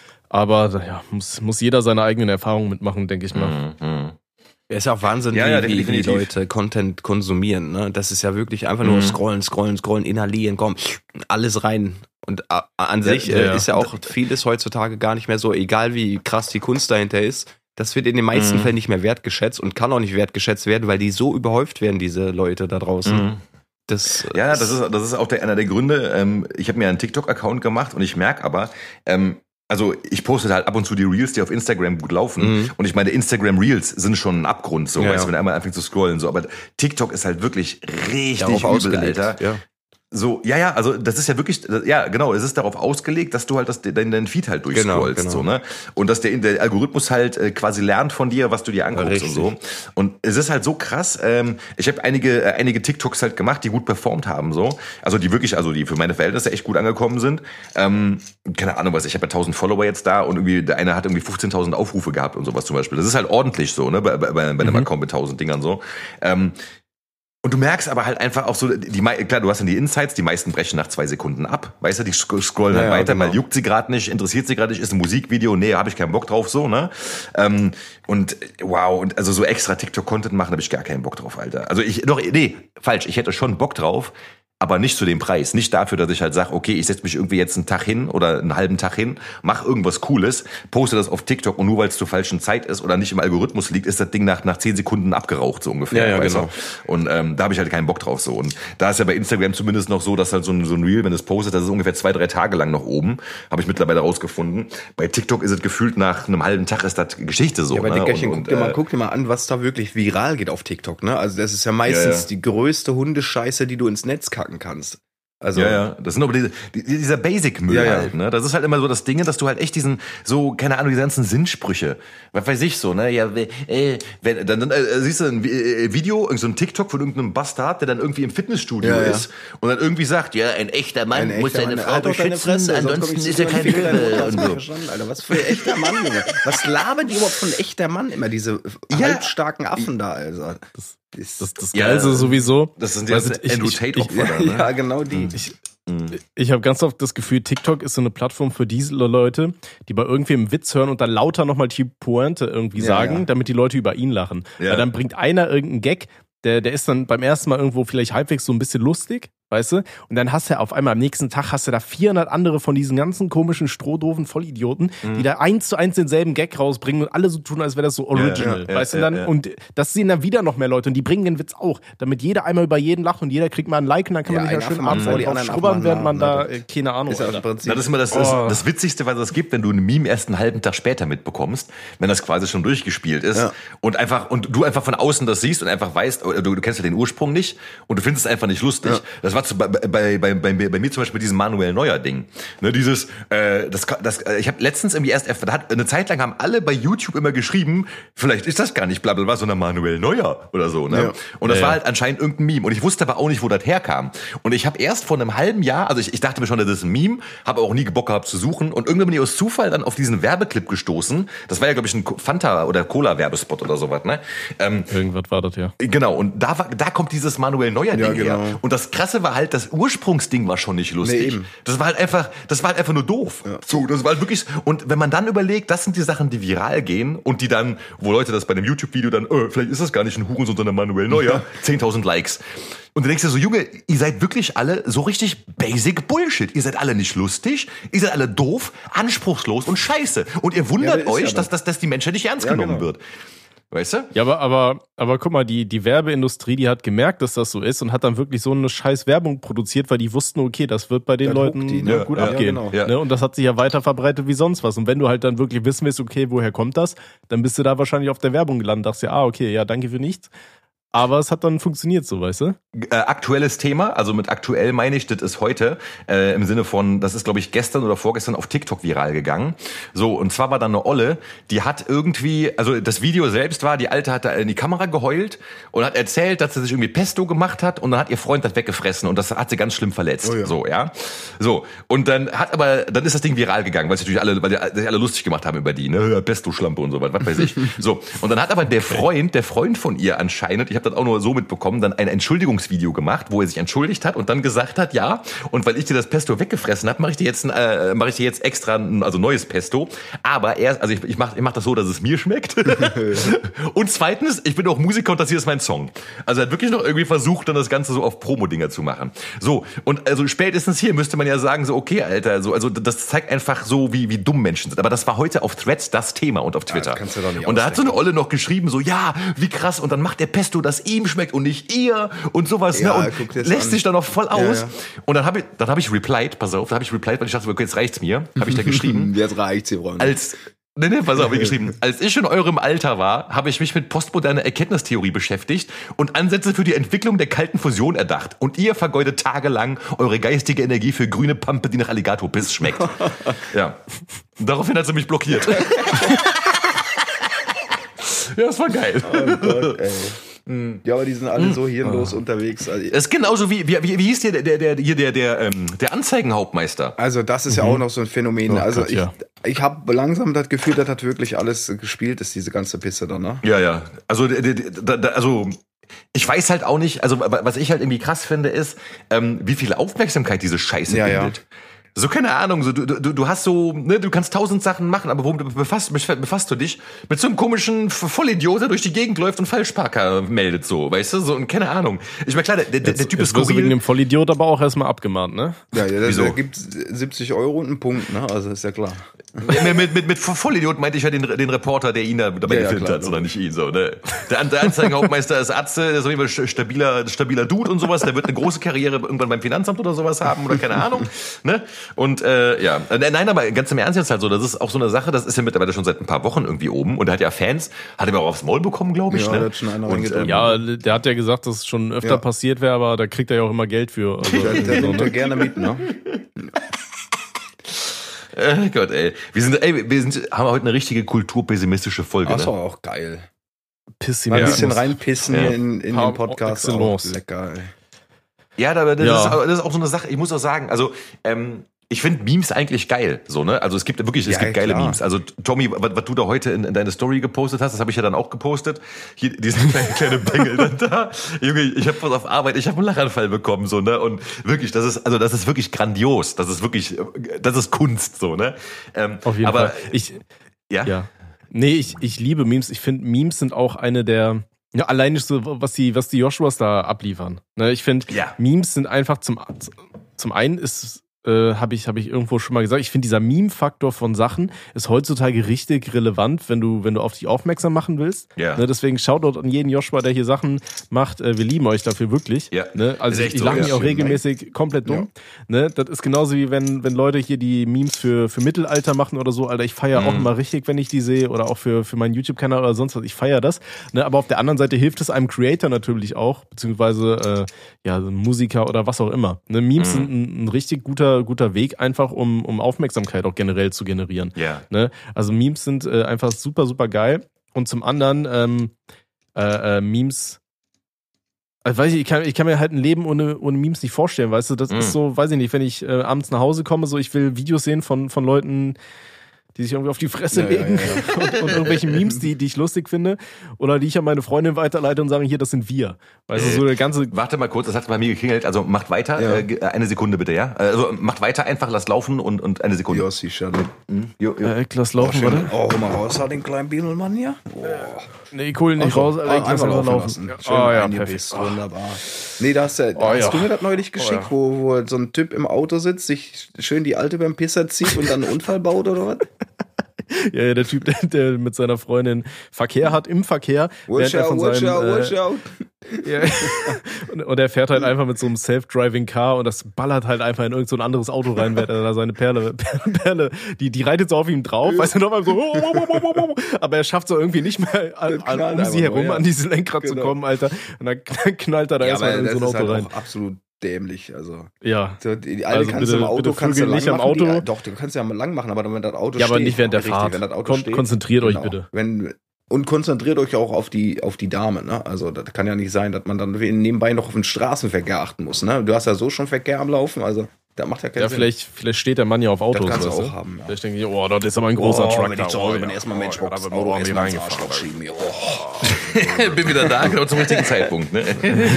[SPEAKER 1] Aber muss jeder seine eigenen Erfahrungen mitmachen, denke ich mal.
[SPEAKER 3] Es ist auch Wahnsinn, wie die Leute Content konsumieren. Ne? Das ist ja wirklich einfach nur scrollen, inhalieren, komm, alles rein. Und an sich ist ja auch vieles heutzutage gar nicht mehr so, egal wie krass die Kunst dahinter ist. Das wird in den meisten Fällen nicht mehr wertgeschätzt und kann auch nicht wertgeschätzt werden, weil die so überhäuft werden, diese Leute da draußen.
[SPEAKER 2] Das ist auch einer der Gründe. Ich habe mir einen TikTok-Account gemacht und ich merke aber, also ich poste halt ab und zu die Reels, die auf Instagram gut laufen. Und ich meine, Instagram Reels sind schon ein Abgrund, so, weißt du, wenn einmal anfängt zu scrollen, so. Aber TikTok ist halt wirklich richtig übel, Alter. Ja. So, also das ist ja wirklich, genau, es ist darauf ausgelegt, dass du halt deinen Feed halt durchscrollst, genau. So, ne? Und dass der Algorithmus halt quasi lernt von dir, was du dir anguckst und so. Und es ist halt so krass, ich habe einige TikToks halt gemacht, die gut performt haben, so. Also die für meine Verhältnisse echt gut angekommen sind. Keine Ahnung was, ich habe ja 1000 Follower jetzt da und irgendwie, der eine hat irgendwie 15.000 Aufrufe gehabt und sowas zum Beispiel. Das ist halt ordentlich so, ne, bei einem Account mit 1000 Dingern so. Und du merkst aber halt einfach auch so, klar, du hast dann die Insights, die meisten brechen nach 2 Sekunden ab, weißt du, die scrollen dann weiter, genau. Mal juckt sie gerade nicht, interessiert sie gerade nicht, ist ein Musikvideo, nee, habe ich keinen Bock drauf, so, ne? Und also so extra TikTok-Content machen, habe ich gar keinen Bock drauf, Alter. Also ich hätte schon Bock drauf, aber nicht zu dem Preis. Nicht dafür, dass ich halt sage, okay, ich setze mich irgendwie jetzt einen Tag hin oder einen halben Tag hin, mach irgendwas Cooles, poste das auf TikTok und nur weil es zur falschen Zeit ist oder nicht im Algorithmus liegt, ist das Ding nach 10 Sekunden abgeraucht, so ungefähr. Ja, genau. Und da habe ich halt keinen Bock drauf, so. Und da ist ja bei Instagram zumindest noch so, dass halt so ein Reel, wenn es postet, das ist ungefähr 2-3 Tage lang noch oben. Habe ich mittlerweile rausgefunden. Bei TikTok ist es gefühlt nach einem halben Tag ist das Geschichte so.
[SPEAKER 3] Ja, aber Dickerchen, guck dir mal an, was da wirklich viral geht auf TikTok, ne? Also das ist ja meistens die größte Hundescheiße, die du ins Netz kacken kannst. Also,
[SPEAKER 2] das sind aber dieser Basic-Müll halt, ne? Das ist halt immer so das Ding, dass du halt echt diese ganzen Sinnsprüche, was weiß ich so, ne? Ja, dann siehst du ein Video, so ein TikTok von irgendeinem Bastard, der dann irgendwie im Fitnessstudio ist und dann irgendwie sagt, ja, ein echter Mann muss seine Frau beschützen, ansonsten ist er kein Löwe.
[SPEAKER 3] Alter, was für ein echter Mann, Junge. Was labern die überhaupt von echter Mann immer, diese halbstarken Affen da, also.
[SPEAKER 1] Das Geilste sowieso.
[SPEAKER 2] Das sind die Andrew Tate-Opfer. Ne?
[SPEAKER 3] Ja, genau die.
[SPEAKER 1] Ich habe ganz oft das Gefühl, TikTok ist so eine Plattform für diese Leute, die bei irgendwem einen Witz hören und dann lauter nochmal die Pointe irgendwie sagen, damit die Leute über ihn lachen. Ja. Weil dann bringt einer irgendeinen Gag, der ist dann beim ersten Mal irgendwo vielleicht halbwegs so ein bisschen lustig, weißt du? Und dann hast du auf einmal am nächsten Tag da 400 andere von diesen ganzen komischen, strohdoofen Vollidioten, die da 1:1 denselben Gag rausbringen und alle so tun, als wäre das so original, weißt du dann? Und das sehen dann wieder noch mehr Leute und die bringen den Witz auch, damit jeder einmal über jeden lacht und jeder kriegt mal ein Like und dann kann man sich ja schön abends drauf schrubbern, während man da, keine Ahnung.
[SPEAKER 2] Das ist immer das Witzigste, was es gibt, wenn du ein Meme erst einen halben Tag später mitbekommst, wenn das quasi schon durchgespielt ist und du einfach von außen das siehst und einfach weißt, du kennst ja den Ursprung nicht und du findest es einfach nicht lustig. Ja. Das war bei mir zum Beispiel diesem Manuel Neuer Ding. Ne, dieses, ich habe letztens irgendwie eine Zeit lang haben alle bei YouTube immer geschrieben, vielleicht ist das gar nicht blablabla, sondern Manuel Neuer oder so. Ne? Ja. Und das war halt anscheinend irgendein Meme. Und ich wusste aber auch nicht, wo das herkam. Und ich habe erst vor einem halben Jahr, also ich dachte mir schon, das ist ein Meme, habe auch nie Bock gehabt zu suchen. Und irgendwann bin ich aus Zufall dann auf diesen Werbeclip gestoßen. Das war ja, glaube ich, ein Fanta- oder Cola-Werbespot oder sowas. Ne?
[SPEAKER 1] Irgendwas war das, ja.
[SPEAKER 2] Genau, und da kommt dieses Manuel Neuer-Ding her. Und das Krasse war halt, das Ursprungsding war schon nicht lustig. Nee, das war halt einfach nur doof. Ja. So, das war halt wirklich, und wenn man dann überlegt, das sind die Sachen, die viral gehen und die dann, wo Leute das bei einem YouTube-Video dann, vielleicht ist das gar nicht ein Hurensohn, sondern Manuel Neuer, 10.000 Likes. Und du denkst dir so, Junge, ihr seid wirklich alle so richtig basic Bullshit. Ihr seid alle nicht lustig, ihr seid alle doof, anspruchslos und scheiße. Und ihr wundert euch, dass die Menschheit nicht ernst genommen wird. Weißt du?
[SPEAKER 1] Ja, aber guck mal, die Werbeindustrie, die hat gemerkt, dass das so ist und hat dann wirklich so eine scheiß Werbung produziert, weil die wussten, okay, das wird bei den Leuten gut abgehen.
[SPEAKER 2] Genau. Ja.
[SPEAKER 1] Ne? Und das hat sich ja weiter verbreitet wie sonst was. Und wenn du halt dann wirklich wissen willst, okay, woher kommt das, dann bist du da wahrscheinlich auf der Werbung gelandet, dachtest ja, okay, ja, danke für nichts. Aber es hat dann funktioniert so, weißt du?
[SPEAKER 2] Aktuelles Thema, also mit aktuell meine ich, das ist heute, im Sinne von, das ist glaube ich gestern oder vorgestern auf TikTok viral gegangen. So, und zwar war da eine Olle, die hat irgendwie, also das Video selbst war, die Alte hat da in die Kamera geheult und hat erzählt, dass sie sich irgendwie Pesto gemacht hat und dann hat ihr Freund das weggefressen und das hat sie ganz schlimm verletzt. Oh ja. So, ja. So, und dann ist das Ding viral gegangen, weil sich alle lustig gemacht haben über die, ne, Pesto-Schlampe und so was weiß ich. So, und dann hat aber der Freund von ihr anscheinend, ich habe das auch nur so mitbekommen, dann ein Entschuldigungsvideo gemacht, wo er sich entschuldigt hat und dann gesagt hat, ja, und weil ich dir das Pesto weggefressen habe, mache ich dir jetzt extra also neues Pesto. Aber ich mach das so, dass es mir schmeckt. Und zweitens, ich bin auch Musiker und das hier ist mein Song. Also er hat wirklich noch irgendwie versucht, dann das Ganze so auf Promo-Dinger zu machen. So, und also spätestens hier müsste man ja sagen, so, okay, Alter, so, also das zeigt einfach so, wie dumm Menschen sind. Aber das war heute auf Threads das Thema und auf Twitter.
[SPEAKER 3] Kannst du doch nicht
[SPEAKER 2] und da hat so eine Olle noch geschrieben, so, ja, wie krass, und dann macht der Pesto das ihm schmeckt und nicht ihr und sowas,
[SPEAKER 3] ja,
[SPEAKER 2] ne? Und lässt sich dann noch voll aus. Ja. Und dann hab ich replied, weil ich dachte, okay, jetzt reicht's mir. Habe ich da geschrieben.
[SPEAKER 3] Jetzt reicht's, ihr Freunde.
[SPEAKER 2] Pass auf, hab ich geschrieben. Als ich in eurem Alter war, habe ich mich mit postmoderner Erkenntnistheorie beschäftigt und Ansätze für die Entwicklung der kalten Fusion erdacht. Und ihr vergeudet tagelang eure geistige Energie für grüne Pampe, die nach Alligatorbiss schmeckt. Ja. Und daraufhin hat sie mich blockiert. Ja, das war geil.
[SPEAKER 3] Oh Gott, ey. Ja, aber die sind alle so hirnlos unterwegs. Also,
[SPEAKER 2] das ist genauso wie hieß der Anzeigenhauptmeister.
[SPEAKER 3] Also das ist ja auch noch so ein Phänomen. Also Gott, ich habe langsam das Gefühl, das hat wirklich alles gespielt, ist diese ganze Pisse da, ne?
[SPEAKER 2] Ja. Also ich weiß halt auch nicht, also was ich halt irgendwie krass finde, ist, wie viel Aufmerksamkeit diese Scheiße bindet. Ja. So, keine Ahnung, so, du hast so, ne, du kannst 1000 Sachen machen, aber womit befasst du dich? Mit so einem komischen Vollidiot, der durch die Gegend läuft und Falschparker meldet, so, weißt du, so, und keine Ahnung. Ich meine, klar, der Typ ist skurril.
[SPEAKER 1] Wegen dem Vollidiot aber auch erstmal abgemahnt, ne?
[SPEAKER 3] Ja, der gibt 70 € und einen Punkt, ne, also ist ja klar.
[SPEAKER 2] Mit Vollidiot meinte ich ja den Reporter, der ihn da dabei gefilmt hat, sondern nicht ihn, so, ne. Der Anzeigenhauptmeister ist Atze, der ist auf jeden Fall stabiler Dude und sowas, der wird eine große Karriere irgendwann beim Finanzamt oder sowas haben, oder keine Ahnung, ne. Und nein, aber ganz im Ernst jetzt halt so, das ist auch so eine Sache, das ist ja mittlerweile schon seit ein paar Wochen irgendwie oben und er hat ja Fans, hat er mir auch aufs Maul bekommen, glaube ich.
[SPEAKER 3] Ja,
[SPEAKER 2] ne?
[SPEAKER 3] Der hat schon einer
[SPEAKER 1] ja, der hat ja gesagt, dass es schon öfter passiert wäre, aber da kriegt er ja auch immer Geld für. Also,
[SPEAKER 3] der nimmt ja gerne mit, ne?
[SPEAKER 2] Gott, ey. Haben heute eine richtige kulturpessimistische Folge.
[SPEAKER 3] Das war auch geil. Mal ein bisschen reinpissen in den Podcast. Auch lecker, ey.
[SPEAKER 2] Ja, aber das ist auch so eine Sache, ich muss auch sagen, also ich finde Memes eigentlich geil, so, ne? Also es gibt geile Memes. Also Tommy, was du da heute in deine Story gepostet hast, das habe ich ja dann auch gepostet. Hier diesen kleine Bengel dann da. Junge, ich habe was auf Arbeit, ich habe einen Lachanfall bekommen, so, ne? Und wirklich, das ist wirklich grandios. Das ist Kunst, so, ne?
[SPEAKER 1] Auf jeden Fall. Ja. Nee, ich liebe Memes. Ich finde, Memes sind auch eine der allein nicht so, was die Joshuas da abliefern. Ne, ich finde, Memes sind einfach zum einen ist habe ich irgendwo schon mal gesagt, ich finde, dieser Meme-Faktor von Sachen ist heutzutage richtig relevant, wenn du auf dich aufmerksam machen willst.
[SPEAKER 2] Ja.
[SPEAKER 1] Ne, deswegen Shoutout an jeden Joshua, der hier Sachen macht. Wir lieben euch dafür wirklich.
[SPEAKER 2] Ja.
[SPEAKER 1] Ne, also ich lache mich auch regelmäßig komplett dumm. Ja. Ne, das ist genauso wie wenn Leute hier die Memes für Mittelalter machen oder so. Alter, ich feiere auch immer richtig, wenn ich die sehe, oder auch für meinen YouTube-Kanal oder sonst was. Ich feiere das. Ne, aber auf der anderen Seite hilft es einem Creator natürlich auch, beziehungsweise ein Musiker oder was auch immer. Ne, Memes sind ein richtig guter Weg, einfach um Aufmerksamkeit auch generell zu generieren.
[SPEAKER 2] Yeah.
[SPEAKER 1] Ne? Also Memes sind einfach super, super geil. Und zum anderen Memes, also weiß ich kann mir halt ein Leben ohne Memes nicht vorstellen, weißt du, das ist so, weiß ich nicht, wenn ich abends nach Hause komme, so ich will Videos sehen von Leuten, die sich irgendwie auf die Fresse legen und irgendwelche Memes, die ich lustig finde oder die ich an meine Freundin weiterleite und sagen, hier, das sind wir. Weißt du, so der ganze...
[SPEAKER 2] Warte mal kurz, das hat bei mir geklingelt, also macht weiter, eine Sekunde bitte, ja? Also macht weiter einfach, lass laufen und eine Sekunde.
[SPEAKER 3] Ja, sicher.
[SPEAKER 1] Lass laufen, warte.
[SPEAKER 3] Oh, mal raus, den kleinen Bienelmann hier. Oh.
[SPEAKER 1] Nee, cool, nicht raus,
[SPEAKER 3] einfach laufen. Schön perfekt. Wunderbar. Nee, hast du mir das neulich geschickt, wo so ein Typ im Auto sitzt, sich schön die Alte beim Pisser zieht und dann einen Unfall baut oder was?
[SPEAKER 1] Ja, der Typ, der mit seiner Freundin Verkehr hat im Verkehr.
[SPEAKER 3] Watch out.
[SPEAKER 1] Ja, und er fährt halt einfach mit so einem Self-Driving Car und das ballert halt einfach in irgend so ein anderes Auto rein, während er da seine Perle, die reitet so auf ihm drauf, weißt du, noch mal so, aber er schafft so irgendwie nicht mehr um sie herum an dieses Lenkrad zu kommen, Alter. Und dann knallt er da erstmal in so ein Auto
[SPEAKER 5] halt
[SPEAKER 1] rein.
[SPEAKER 5] Auch absolut dämlich, also.
[SPEAKER 1] Ja.
[SPEAKER 5] Die alte kannst du im Auto, kannst du lang
[SPEAKER 1] nicht am
[SPEAKER 5] machen.
[SPEAKER 1] Auto.
[SPEAKER 5] Doch, du kannst ja mal lang machen, aber wenn das Auto steht.
[SPEAKER 1] Ja, aber nicht während der
[SPEAKER 5] richtig,
[SPEAKER 1] Fahrt.
[SPEAKER 5] Wenn das Auto steht,
[SPEAKER 1] Konzentriert euch bitte.
[SPEAKER 5] Und konzentriert euch auch auf die Dame, ne? Also das kann ja nicht sein, dass man dann nebenbei noch auf den Straßenverkehr achten muss, ne? Du hast ja so schon Verkehr am Laufen, also da macht ja keinen Sinn.
[SPEAKER 1] Vielleicht steht der Mann ja auf Autos.
[SPEAKER 5] Das kannst du
[SPEAKER 1] weißt
[SPEAKER 5] auch haben, ja.
[SPEAKER 1] Vielleicht denke ich, oh, das ist aber ein großer Truck.
[SPEAKER 5] Wenn ich zu Hause bin, erstmal Matchbox, Auto erstmal ins Arschloch schieben.
[SPEAKER 2] Bin wieder da, genau zum richtigen Zeitpunkt. Ne?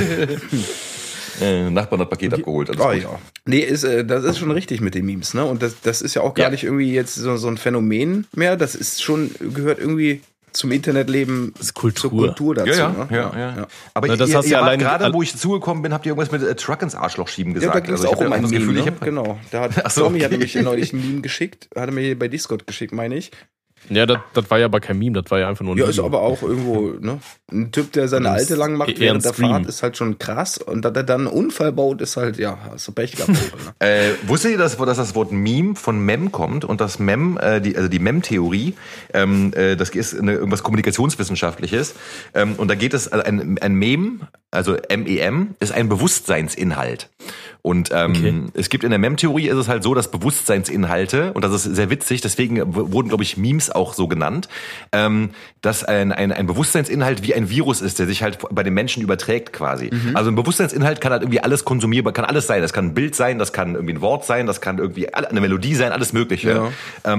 [SPEAKER 2] Nachbarn hat Paket abgeholt. Alles gut.
[SPEAKER 5] Ja. Nee, das ist schon richtig mit den Memes, ne? Und das ist ja auch gar nicht irgendwie jetzt so ein Phänomen mehr. Das ist schon, gehört irgendwie zum Internetleben,
[SPEAKER 1] ist Kultur.
[SPEAKER 5] zur Kultur dazu.
[SPEAKER 2] Ja.
[SPEAKER 5] Ne?
[SPEAKER 2] Aber
[SPEAKER 1] na, das
[SPEAKER 2] ihr
[SPEAKER 1] hast du allein
[SPEAKER 2] gerade, wo ich dazugekommen bin, habt ihr irgendwas mit Truck ins Arschloch schieben gesagt.
[SPEAKER 5] Ja, da ging es
[SPEAKER 2] also
[SPEAKER 5] auch um ein Meme, ne? Genau. Tommy hat
[SPEAKER 2] okay.
[SPEAKER 5] nämlich neulich ein Meme geschickt, hat er mir bei Discord geschickt, meine ich.
[SPEAKER 1] Ja, das war ja aber kein Meme, das war ja einfach nur ein
[SPEAKER 5] Ja,
[SPEAKER 1] Video.
[SPEAKER 5] ist aber auch irgendwo, ne? Ein Typ, der seine Alte lang macht während der
[SPEAKER 1] Stream.
[SPEAKER 5] Fahrt, ist halt schon krass. Und dass er dann einen Unfall baut, ist halt, ja, hast du Pech gehabt. Ne?
[SPEAKER 2] Wusstet ihr, dass das Wort Meme von Mem kommt? Und das Mem, die Mem-Theorie, das ist irgendwas Kommunikationswissenschaftliches. Und da geht es, also ein Mem, also MEM, ist ein Bewusstseinsinhalt. Und es gibt in der Mem-Theorie ist es halt so, dass Bewusstseinsinhalte, und das ist sehr witzig, deswegen wurden, glaube ich, Memes auch so genannt, dass ein Bewusstseinsinhalt wie ein Virus ist, der sich halt bei den Menschen überträgt quasi. Also ein Bewusstseinsinhalt kann halt irgendwie alles konsumierbar, kann alles sein. Das kann ein Bild sein, das kann irgendwie ein Wort sein, das kann irgendwie eine Melodie sein, alles Mögliche. Ja.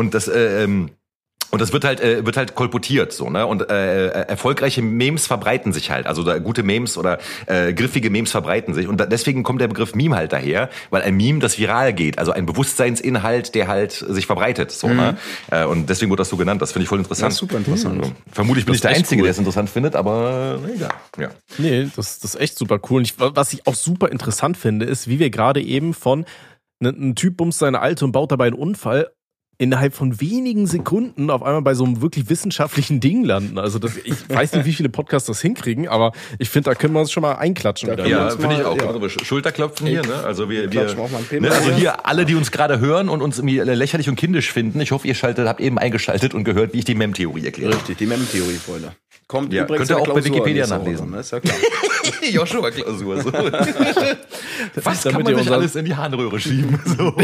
[SPEAKER 2] Und das wird halt kolportiert, so, ne? Und erfolgreiche Memes verbreiten sich halt, also gute Memes oder griffige Memes verbreiten sich. Und deswegen kommt der Begriff Meme halt daher, weil ein Meme, das viral geht, also ein Bewusstseinsinhalt, der halt sich verbreitet, so, ne? Und deswegen wurde das so genannt. Das finde ich voll interessant.
[SPEAKER 5] Ja, super interessant.
[SPEAKER 2] Also, vermutlich bin ich der Einzige, der es interessant findet, aber egal. Ja.
[SPEAKER 1] Nee, das ist echt super cool. Und was ich auch super interessant finde, ist, wie wir gerade eben von ein Typ bumst seine Alte und baut dabei einen Unfall, innerhalb von wenigen Sekunden auf einmal bei so einem wirklich wissenschaftlichen Ding landen. Also ich weiß nicht, wie viele Podcasts das hinkriegen, aber ich finde, da können wir uns schon mal einklatschen.
[SPEAKER 2] Ja, finde ich auch.
[SPEAKER 5] Ja.
[SPEAKER 2] Also Schulterklopfen hier, ne? Also wir
[SPEAKER 5] auch mal ein Thema.
[SPEAKER 2] ne? Also hier alle, die uns gerade hören und uns irgendwie lächerlich und kindisch finden. Ich hoffe, ihr habt eben eingeschaltet und gehört, wie ich die Mem-Theorie erkläre.
[SPEAKER 5] Richtig, die Mem-Theorie, Freunde. Kommt
[SPEAKER 2] Ja,
[SPEAKER 5] übrigens
[SPEAKER 2] könnt ihr auch bei
[SPEAKER 5] Klausur
[SPEAKER 2] Wikipedia
[SPEAKER 5] nächste Woche,
[SPEAKER 2] nachlesen.
[SPEAKER 5] ne? Ist ja klar.
[SPEAKER 2] Joshua-Klausur. So. Was kann
[SPEAKER 1] Damit
[SPEAKER 2] man
[SPEAKER 1] ihr
[SPEAKER 2] sich alles in die Harnröhre schieben?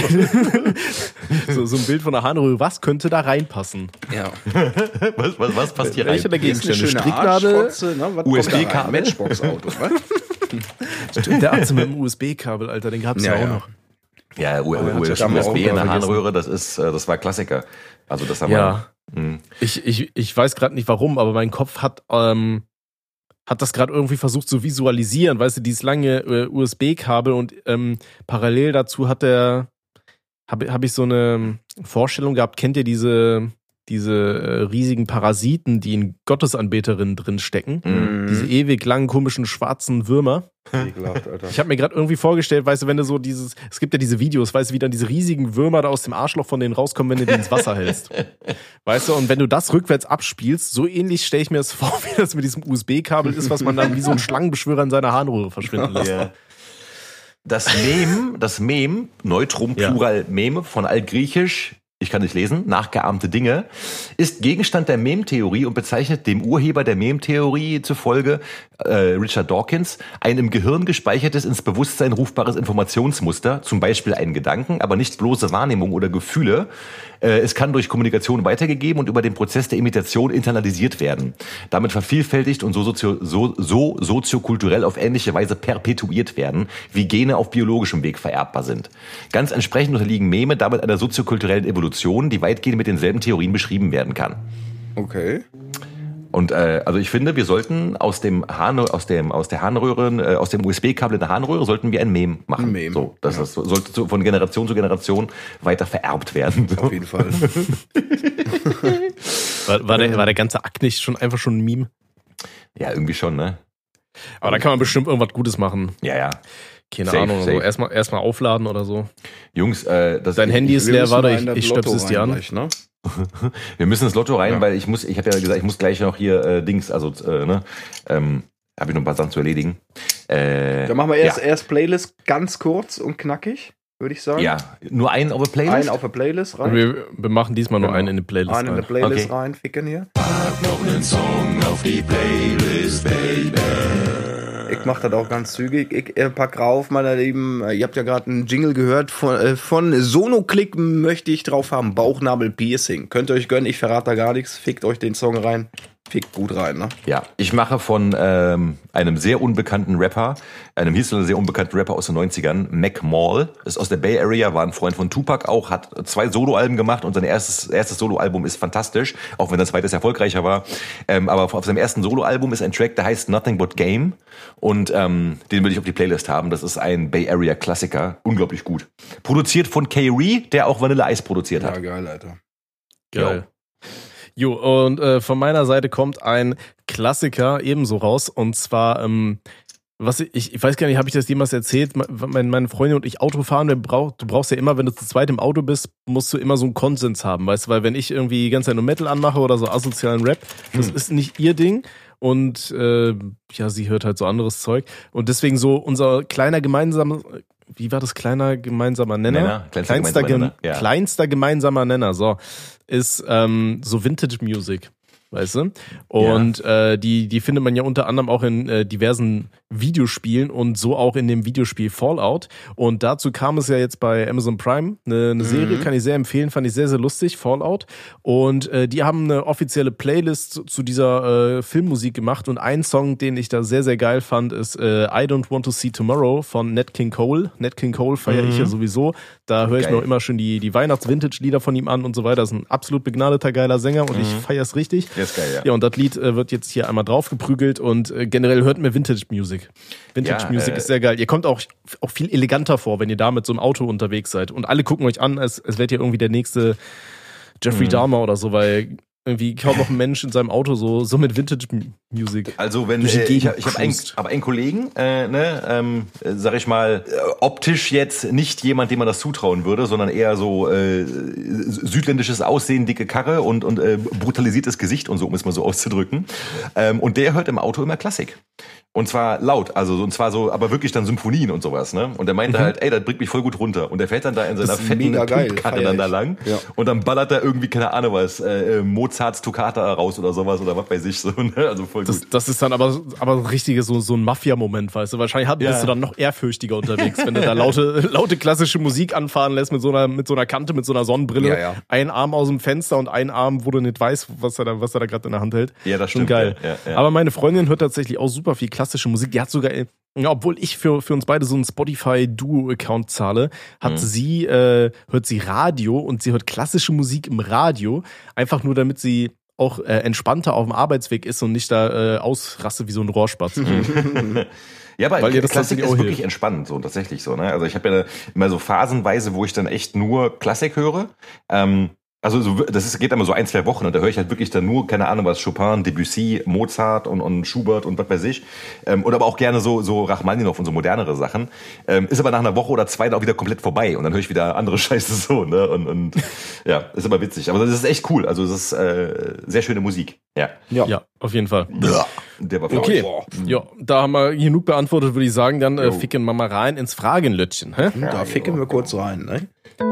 [SPEAKER 2] So.
[SPEAKER 1] so ein Bild von einer Harnröhre, was könnte da reinpassen?
[SPEAKER 5] Ja.
[SPEAKER 2] Was passt hier rein?
[SPEAKER 1] Welche der
[SPEAKER 5] Hier ist eine
[SPEAKER 1] Gegenstände?
[SPEAKER 5] schöne
[SPEAKER 1] Stricknadel?
[SPEAKER 5] Arschfotze, ne? Was kommt da rein?
[SPEAKER 2] USB-Kabel?
[SPEAKER 5] Matchbox-Auto, was?
[SPEAKER 1] Stimmt, der Arzt mit dem USB-Kabel, Alter, den gab's ja auch noch.
[SPEAKER 2] Ja, USB
[SPEAKER 5] haben wir auch
[SPEAKER 2] in der
[SPEAKER 5] vergessen.
[SPEAKER 2] Harnröhre, das war Klassiker. Also das haben
[SPEAKER 1] Ja.
[SPEAKER 2] wir.
[SPEAKER 1] Ich weiß gerade nicht warum, aber mein Kopf hat das gerade irgendwie versucht zu visualisieren, weißt du, dieses lange USB-Kabel und parallel dazu habe ich so eine Vorstellung gehabt, kennt ihr diese riesigen Parasiten, die in Gottesanbeterinnen drin stecken? Diese ewig langen, komischen, schwarzen Würmer.
[SPEAKER 5] Ekelhaft, Alter.
[SPEAKER 1] Ich habe mir gerade irgendwie vorgestellt, weißt du, wenn du so es gibt ja diese Videos, weißt du, wie dann diese riesigen Würmer da aus dem Arschloch von denen rauskommen, wenn du die ins Wasser hältst. Weißt du, und wenn du das rückwärts abspielst, so ähnlich stelle ich mir das vor, wie das mit diesem USB-Kabel ist, was man dann wie so ein Schlangenbeschwörer in seiner Harnröhre verschwinden lässt.
[SPEAKER 2] Ja. Das Mem, Neutrum, Plural Meme von altgriechisch, ich kann nicht lesen, nachgeahmte Dinge, ist Gegenstand der Mem-Theorie und bezeichnet dem Urheber der Mem-Theorie zufolge, Richard Dawkins, ein im Gehirn gespeichertes, ins Bewusstsein rufbares Informationsmuster, zum Beispiel einen Gedanken, aber nicht bloße Wahrnehmung oder Gefühle. Es kann durch Kommunikation weitergegeben und über den Prozess der Imitation internalisiert werden. Damit vervielfältigt und so soziokulturell auf ähnliche Weise perpetuiert werden, wie Gene auf biologischem Weg vererbbar sind. Ganz entsprechend unterliegen Meme damit einer soziokulturellen Evolution, die weitgehend mit denselben Theorien beschrieben werden kann.
[SPEAKER 5] Okay.
[SPEAKER 2] Und also ich finde, wir sollten aus der Harnröhre, aus dem USB-Kabel in der Harnröhre, sollten wir ein Meme machen.
[SPEAKER 5] Ein Meme.
[SPEAKER 2] So, das sollte von Generation zu Generation weiter vererbt werden.
[SPEAKER 5] Auf jeden Fall.
[SPEAKER 1] War der ganze Akt nicht einfach schon ein Meme?
[SPEAKER 2] Ja, irgendwie schon, ne?
[SPEAKER 1] Aber da kann man bestimmt irgendwas Gutes machen.
[SPEAKER 2] Ja.
[SPEAKER 1] Keine
[SPEAKER 2] Safe,
[SPEAKER 1] Ahnung,
[SPEAKER 2] safe.
[SPEAKER 1] so erstmal aufladen oder so.
[SPEAKER 2] Jungs,
[SPEAKER 1] Dein Handy ist leer, warte, ich stöpsel es dir an.
[SPEAKER 5] Ne?
[SPEAKER 2] Wir müssen ins Lotto rein, weil ich habe ja gesagt, ich muss gleich noch hier habe ich noch ein paar Sachen zu erledigen.
[SPEAKER 5] Dann machen wir erst Playlist ganz kurz und knackig, würde ich sagen.
[SPEAKER 2] Ja, nur einen auf der Playlist?
[SPEAKER 5] Einen auf der Playlist rein.
[SPEAKER 1] Wir machen diesmal nur einen in die Playlist
[SPEAKER 5] einen in die Playlist rein, ficken hier.
[SPEAKER 6] Pack noch einen Song auf die Playlist, Baby.
[SPEAKER 5] Ich mache das auch ganz zügig. Ich pack rauf, meine Lieben. Ihr habt ja gerade einen Jingle gehört von Sonoclick, möchte ich drauf haben. Bauchnabel-Piercing. Könnt ihr euch gönnen, ich verrate da gar nichts. Fickt euch den Song rein. Fickt gut rein, ne?
[SPEAKER 2] Ja, ich mache von einem sehr unbekannten Rapper, einem hierzulande sehr unbekannten Rapper aus den 90ern, Mac Mall, ist aus der Bay Area, war ein Freund von Tupac auch, hat 2 Soloalben gemacht und sein erstes Soloalbum ist fantastisch, auch wenn das zweites erfolgreicher war. Aber auf seinem ersten Soloalbum ist ein Track, der heißt Nothing But Game und den will ich auf die Playlist haben. Das ist ein Bay Area Klassiker, unglaublich gut. Produziert von K-Ree, der auch Vanilla Ice produziert hat.
[SPEAKER 5] Ja, geil, Alter.
[SPEAKER 1] Geil. Jo, und von meiner Seite kommt ein Klassiker ebenso raus. Und zwar, ich weiß gar nicht, habe ich das jemals erzählt? Meine Freundin und ich Auto fahren, du brauchst ja immer, wenn du zu zweit im Auto bist, musst du immer so einen Konsens haben, weißt du? Weil wenn ich irgendwie die ganze Zeit nur Metal anmache oder so asozialen Rap, das ist nicht ihr Ding. Und sie hört halt so anderes Zeug. Und deswegen so unser kleiner gemeinsamer, wie war das, kleiner gemeinsamer Nenner? Kleinster gemeinsamer Nenner, so, ist so Vintage Music, weißt du? Und die findet man ja unter anderem auch in diversen Videospielen und so auch in dem Videospiel Fallout. Und dazu kam es ja jetzt bei Amazon Prime, eine Serie, kann ich sehr empfehlen, fand ich sehr, sehr lustig, Fallout. Und die haben eine offizielle Playlist zu dieser Filmmusik gemacht und ein Song, den ich da sehr, sehr geil fand, ist I Don't Want to See Tomorrow von Nat King Cole. Nat King Cole feiere ich ja sowieso. Da höre ich mir auch immer schön die Weihnachts-Vintage-Lieder von ihm an und so weiter. Das ist ein absolut begnadeter, geiler Sänger und ich feiere es richtig.
[SPEAKER 2] Der ist geil, ja.
[SPEAKER 1] Ja, und das Lied wird jetzt hier einmal draufgeprügelt und generell hört mir Vintage-Musik. Vintage-Musik ist sehr geil. Ihr kommt auch viel eleganter vor, wenn ihr da mit so einem Auto unterwegs seid. Und alle gucken euch an, als wärt ihr irgendwie der nächste Jeffrey Dahmer oder so, weil irgendwie kaum noch ein Mensch in seinem Auto so mit Vintage-Musik.
[SPEAKER 2] Also wenn ich habe einen Kollegen, sag ich mal, optisch jetzt nicht jemand, dem man das zutrauen würde, sondern eher so südländisches Aussehen, dicke Karre und brutalisiertes Gesicht und so, um es mal so auszudrücken. Und der hört im Auto immer Klassik. Und zwar laut, aber wirklich dann Symphonien und sowas, ne? Und der meinte halt, ey, das bringt mich voll gut runter. Und der fährt dann da in seiner fetten Karre dann da lang und dann ballert er irgendwie, keine Ahnung was, Mozarts Toccata raus oder sowas oder was weiß ich so, ne? Also voll gut.
[SPEAKER 1] Das ist dann aber richtiges so ein Mafia-Moment, weißt du? Wahrscheinlich bist du dann noch ehrfürchtiger unterwegs, wenn du da laute klassische Musik anfahren lässt mit so einer Kante, mit so einer Sonnenbrille, ein Arm aus dem Fenster und ein Arm, wo du nicht weißt, was er da gerade in der Hand hält.
[SPEAKER 2] Ja, das stimmt.
[SPEAKER 1] Schon geil.
[SPEAKER 2] Ja.
[SPEAKER 1] Aber meine Freundin hört tatsächlich auch super viel klassische Musik. Die hat sogar, obwohl ich für uns beide so einen Spotify-Duo-Account zahle, hört sie Radio und sie hört klassische Musik im Radio, einfach nur damit sie auch entspannter auf dem Arbeitsweg ist und nicht da ausrastet wie so ein Rohrspatz.
[SPEAKER 2] Ja, aber Klassik ist wirklich entspannend, so tatsächlich so, ne? Also ich habe ja immer so phasenweise, wo ich dann echt nur Klassik höre. Geht immer so 1-2 Wochen und da höre ich halt wirklich dann nur, keine Ahnung was, Chopin, Debussy, Mozart und Schubert und was weiß ich. Oder aber auch gerne so Rachmaninoff und so modernere Sachen. Ist aber nach einer Woche oder 2 dann auch wieder komplett vorbei und dann höre ich wieder andere Scheiße so, ne? Und ja, ist immer witzig. Aber das ist echt cool. Also es ist sehr schöne Musik. Ja,
[SPEAKER 1] auf jeden Fall.
[SPEAKER 2] Der war
[SPEAKER 1] okay. Ja, da haben wir genug beantwortet, würde ich sagen. Dann ficken wir mal rein ins Fragenlötchen. Hä?
[SPEAKER 5] Da ficken wir kurz rein, ne?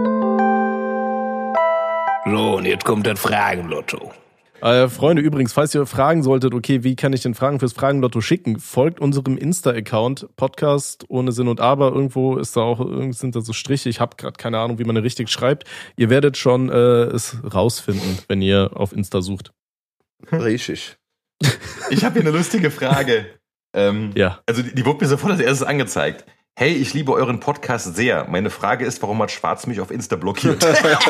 [SPEAKER 6] So, und jetzt kommt das Fragenlotto.
[SPEAKER 1] Freunde, übrigens, falls ihr fragen solltet, okay, wie kann ich denn Fragen fürs Fragenlotto schicken, folgt unserem Insta-Account, Podcast ohne Sinn und Aber. Irgendwo sind da so Striche. Ich habe gerade keine Ahnung, wie man richtig schreibt. Ihr werdet schon es rausfinden, wenn ihr auf Insta sucht.
[SPEAKER 5] Richtig.
[SPEAKER 2] Ich habe hier eine lustige Frage. Also die wurde mir sofort als erstes angezeigt. Hey, ich liebe euren Podcast sehr. Meine Frage ist, warum hat Schwarz mich auf Insta blockiert?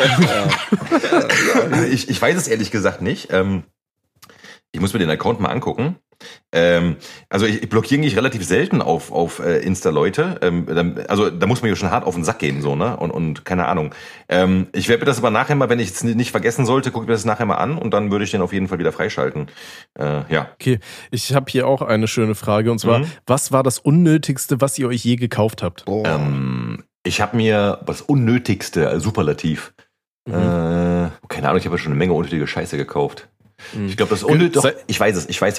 [SPEAKER 2] Ich weiß es ehrlich gesagt nicht. Ich muss mir den Account mal angucken. Also ich blockiere eigentlich relativ selten auf Insta-Leute. Also da muss man ja schon hart auf den Sack gehen, so, ne? Und keine Ahnung. Ich werde mir das aber nachher mal, wenn ich es nicht vergessen sollte, gucke ich mir das nachher mal an und dann würde ich den auf jeden Fall wieder freischalten. Ja.
[SPEAKER 1] Okay, ich habe hier auch eine schöne Frage und zwar, was war das Unnötigste, was ihr euch je gekauft habt?
[SPEAKER 2] Ich habe mir das Unnötigste, Superlativ. keine Ahnung, ich habe ja schon eine Menge unnötige Scheiße gekauft. Ich glaube, das unnötig. Ich weiß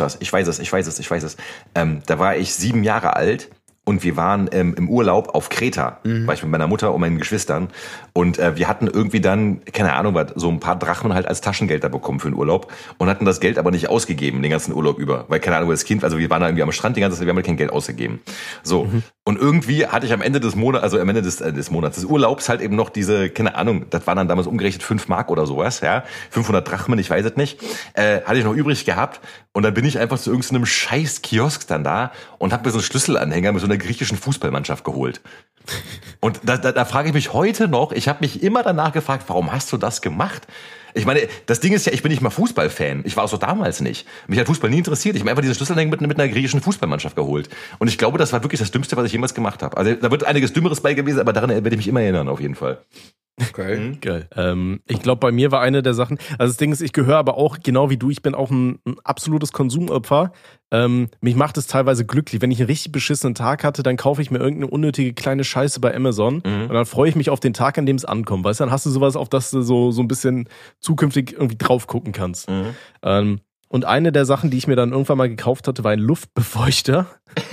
[SPEAKER 2] es. Da war ich 7 Jahre alt. Und wir waren im Urlaub auf Kreta, war ich mit meiner Mutter und meinen Geschwistern. Und wir hatten irgendwie dann, keine Ahnung, so ein paar Drachmen halt als Taschengeld da bekommen für den Urlaub. Und hatten das Geld aber nicht ausgegeben, den ganzen Urlaub über. Weil, keine Ahnung, das Kind, also wir waren da irgendwie am Strand die ganze Zeit, wir haben halt kein Geld ausgegeben. So. Und irgendwie hatte ich am Ende des Monats, also am Ende des Monats, des Urlaubs halt eben noch diese, keine Ahnung, das waren dann damals umgerechnet 5 Mark oder sowas, ja. 500 Drachmen, ich weiß es nicht. Hatte ich noch übrig gehabt. Und dann bin ich einfach zu irgendeinem scheiß Kiosk dann da und habe mir so einen Schlüsselanhänger mit so einer griechischen Fußballmannschaft geholt. Und da frage ich mich heute noch, ich habe mich immer danach gefragt, warum hast du das gemacht? Ich meine, das Ding ist ja, ich bin nicht mal Fußballfan. Ich war auch so damals nicht. Mich hat Fußball nie interessiert. Ich habe mir einfach diesen Schlüsselanhänger mit einer griechischen Fußballmannschaft geholt. Und ich glaube, das war wirklich das Dümmste, was ich jemals gemacht habe. Also da wird einiges Dümmeres bei gewesen, aber daran werde ich mich immer erinnern, auf jeden Fall.
[SPEAKER 5] Okay.
[SPEAKER 1] Geil. Ich glaube, bei mir war eine der Sachen, also das Ding ist, ich gehöre aber auch, genau wie du, ich bin auch ein absolutes Konsumopfer. Mich macht es teilweise glücklich. Wenn ich einen richtig beschissenen Tag hatte, dann kaufe ich mir irgendeine unnötige kleine Scheiße bei Amazon und dann freue ich mich auf den Tag, an dem es ankommt. Weißt du, dann hast du sowas, auf das du so ein bisschen zukünftig irgendwie drauf gucken kannst. Und eine der Sachen, die ich mir dann irgendwann mal gekauft hatte, war ein Luftbefeuchter.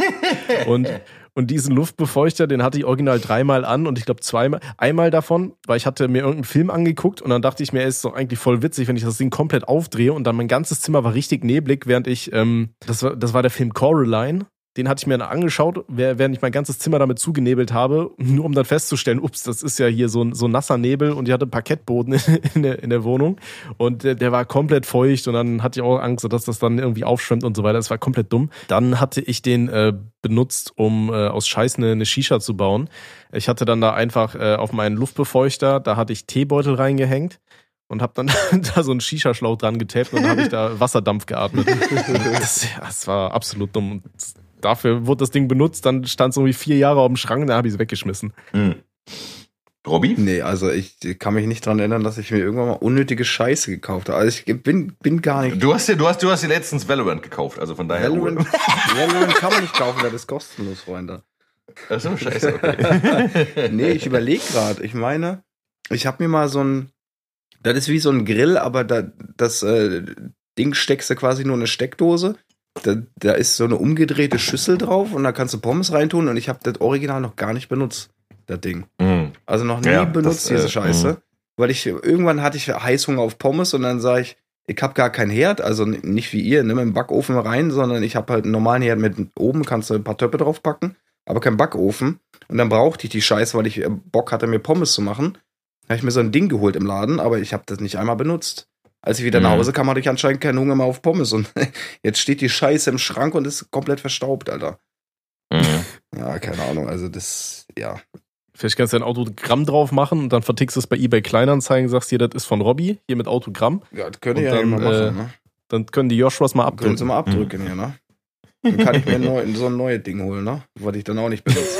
[SPEAKER 1] Und diesen Luftbefeuchter, den hatte ich original 3-mal an und ich glaube einmal davon, weil ich hatte mir irgendeinen Film angeguckt und dann dachte ich mir, es ist doch eigentlich voll witzig, wenn ich das Ding komplett aufdrehe und dann mein ganzes Zimmer war richtig neblig, während ich, das war der Film Coraline. Den hatte ich mir dann angeschaut, während ich mein ganzes Zimmer damit zugenebelt habe, nur um dann festzustellen, ups, das ist ja hier so ein nasser Nebel und ich hatte Parkettboden in der Wohnung und der war komplett feucht und dann hatte ich auch Angst, dass das dann irgendwie aufschwemmt und so weiter. Das war komplett dumm. Dann hatte ich den benutzt, um aus Scheiß eine Shisha zu bauen. Ich hatte dann da einfach auf meinen Luftbefeuchter, da hatte ich Teebeutel reingehängt und habe dann da so einen Shisha-Schlauch dran getaped und dann habe ich da Wasserdampf geatmet. Das war absolut dumm. Und dafür wurde das Ding benutzt, dann stand es irgendwie 4 Jahre auf dem Schrank, dann habe ich es weggeschmissen.
[SPEAKER 2] Robby?
[SPEAKER 5] Nee, also ich kann mich nicht dran erinnern, dass ich mir irgendwann mal unnötige Scheiße gekauft habe. Also ich bin gar nicht...
[SPEAKER 2] Du hast dir letztens Valorant gekauft, also von daher...
[SPEAKER 5] Valorant kann man nicht kaufen, das ist kostenlos, Freunde.
[SPEAKER 2] Das ist so scheiße, okay.
[SPEAKER 5] Nee, ich überlege gerade. Ich meine, ich habe mir mal so ein... Das ist wie so ein Grill, aber das Ding steckst du quasi nur in eine Steckdose. Da ist so eine umgedrehte Schüssel drauf und da kannst du Pommes reintun und ich habe das Original noch gar nicht benutzt, das Ding. Also noch nie benutzt diese Scheiße. Weil irgendwann hatte ich Heißhunger auf Pommes und dann sage ich habe gar keinen Herd, also nicht wie ihr, nimm im Backofen rein, sondern ich habe halt einen normalen Herd mit oben, kannst du ein paar Töpfe drauf packen, aber kein Backofen. Und dann brauchte ich die Scheiße, weil ich Bock hatte, mir Pommes zu machen. Da habe ich mir so ein Ding geholt im Laden, aber ich habe das nicht einmal benutzt. Als ich wieder nach Hause kam, hatte ich anscheinend keinen Hunger mehr auf Pommes. Und jetzt steht die Scheiße im Schrank und ist komplett verstaubt, Alter. Ja, keine Ahnung. Also das, ja.
[SPEAKER 1] Vielleicht kannst du ein Autogramm drauf machen und dann vertickst du es bei eBay Kleinanzeigen, sagst hier, das ist von Robby, hier mit Autogramm.
[SPEAKER 5] Ja, das könnte ich ja immer machen, ne?
[SPEAKER 1] Dann können die Joshuas mal abdrücken.
[SPEAKER 5] Können sie mal abdrücken, ja, ne? Dann kann ich mir so ein neues Ding holen, ne? Was ich dann auch nicht benutze.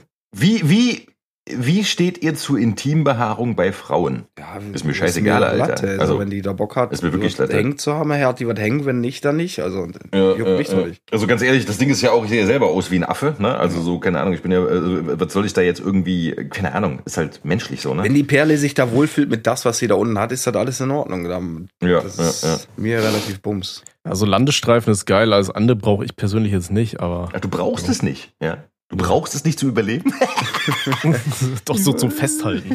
[SPEAKER 2] Wie steht ihr zu Intimbehaarung bei Frauen?
[SPEAKER 5] Ja,
[SPEAKER 2] ist mir scheißegal, Alter.
[SPEAKER 5] Latte. Also wenn die da Bock hat,
[SPEAKER 2] ist mir wirklich
[SPEAKER 5] was hängen zu haben, hat die was hängen, wenn nicht, dann nicht. Also juckt mich doch nicht.
[SPEAKER 2] Also ganz ehrlich, das Ding ist ja auch, ich sehe ja selber aus wie ein Affe, ne? Also so, keine Ahnung, ich bin ja, was soll ich da jetzt irgendwie, keine Ahnung, ist halt menschlich so, ne?
[SPEAKER 5] Wenn die Perle sich da wohlfühlt mit das, was sie da unten hat, ist das alles in Ordnung. Das ist mir relativ bums.
[SPEAKER 1] Also Landestreifen ist geil, alles andere brauche ich persönlich jetzt nicht, aber...
[SPEAKER 2] Ach, du brauchst es nicht, ja? Du brauchst es nicht zu überleben?
[SPEAKER 1] Doch so zum Festhalten.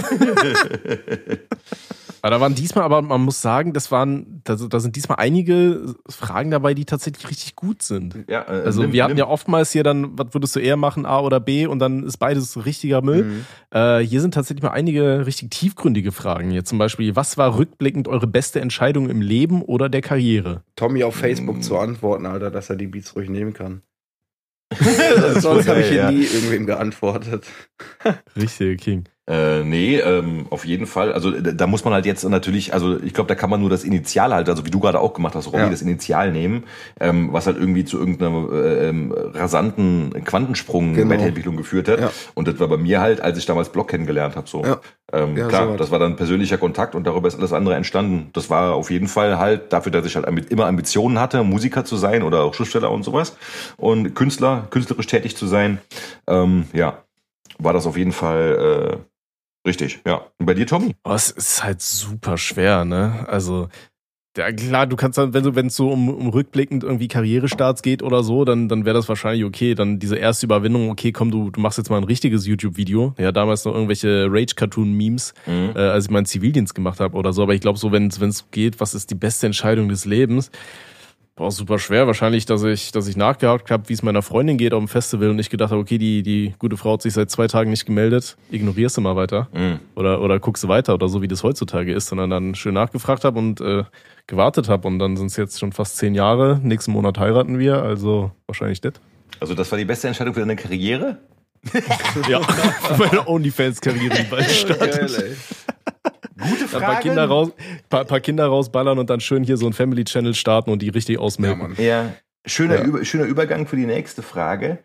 [SPEAKER 1] Aber da waren diesmal, aber man muss sagen, da sind diesmal einige Fragen dabei, die tatsächlich richtig gut sind. Ja, wir hatten ja oftmals hier dann, was würdest du eher machen, A oder B, und dann ist beides richtiger Müll. Hier sind tatsächlich mal einige richtig tiefgründige Fragen. Hier zum Beispiel, was war rückblickend eure beste Entscheidung im Leben oder der Karriere?
[SPEAKER 5] Tommy auf Facebook zu antworten, Alter, dass er die Beats ruhig nehmen kann. Sonst habe ich hier nie irgendwem geantwortet.
[SPEAKER 1] Richtig, King.
[SPEAKER 2] Auf jeden Fall. Also da muss man halt jetzt natürlich, also ich glaube, da kann man nur das Initial halt, also wie du gerade auch gemacht hast, Robby, das Initial nehmen, was halt irgendwie zu irgendeiner rasanten Quantensprung-Weiterentwicklung geführt hat. Ja. Und das war bei mir halt, als ich damals Block kennengelernt habe. So. Klar, so das war dann persönlicher Kontakt und darüber ist alles andere entstanden. Das war auf jeden Fall halt dafür, dass ich halt immer Ambitionen hatte, Musiker zu sein oder auch Schriftsteller und sowas und künstlerisch tätig zu sein. War das auf jeden Fall Richtig, ja. Und bei dir, Tommy?
[SPEAKER 1] Oh, es ist halt super schwer, ne? Also, ja, klar, du kannst dann, wenn es so um rückblickend irgendwie Karrierestarts geht oder so, dann wäre das wahrscheinlich okay. Dann diese erste Überwindung, okay, komm, du machst jetzt mal ein richtiges YouTube-Video. Ja, damals noch irgendwelche Rage-Cartoon-Memes, als ich meinen Zivildienst gemacht habe oder so. Aber ich glaube, so, wenn es geht, was ist die beste Entscheidung des Lebens? Boah, super schwer. Wahrscheinlich, dass ich nachgehakt habe, wie es meiner Freundin geht auf dem Festival und ich gedacht habe, okay, die gute Frau hat sich seit 2 Tagen nicht gemeldet, ignorierst du mal weiter. Oder guckst du weiter oder so, wie das heutzutage ist, sondern dann schön nachgefragt habe und gewartet habe und dann sind es jetzt schon fast 10 Jahre. Nächsten Monat heiraten wir, also wahrscheinlich das.
[SPEAKER 2] Also das war die beste Entscheidung für deine Karriere?
[SPEAKER 1] Ja, für meine OnlyFans-Karriere, die bald startet.
[SPEAKER 5] Geil, ey.
[SPEAKER 2] Gute Frage.
[SPEAKER 1] Paar Kinder rausballern und dann schön hier so ein Family-Channel starten und die richtig ausmelden.
[SPEAKER 2] Ja, schöner Übergang für die nächste Frage.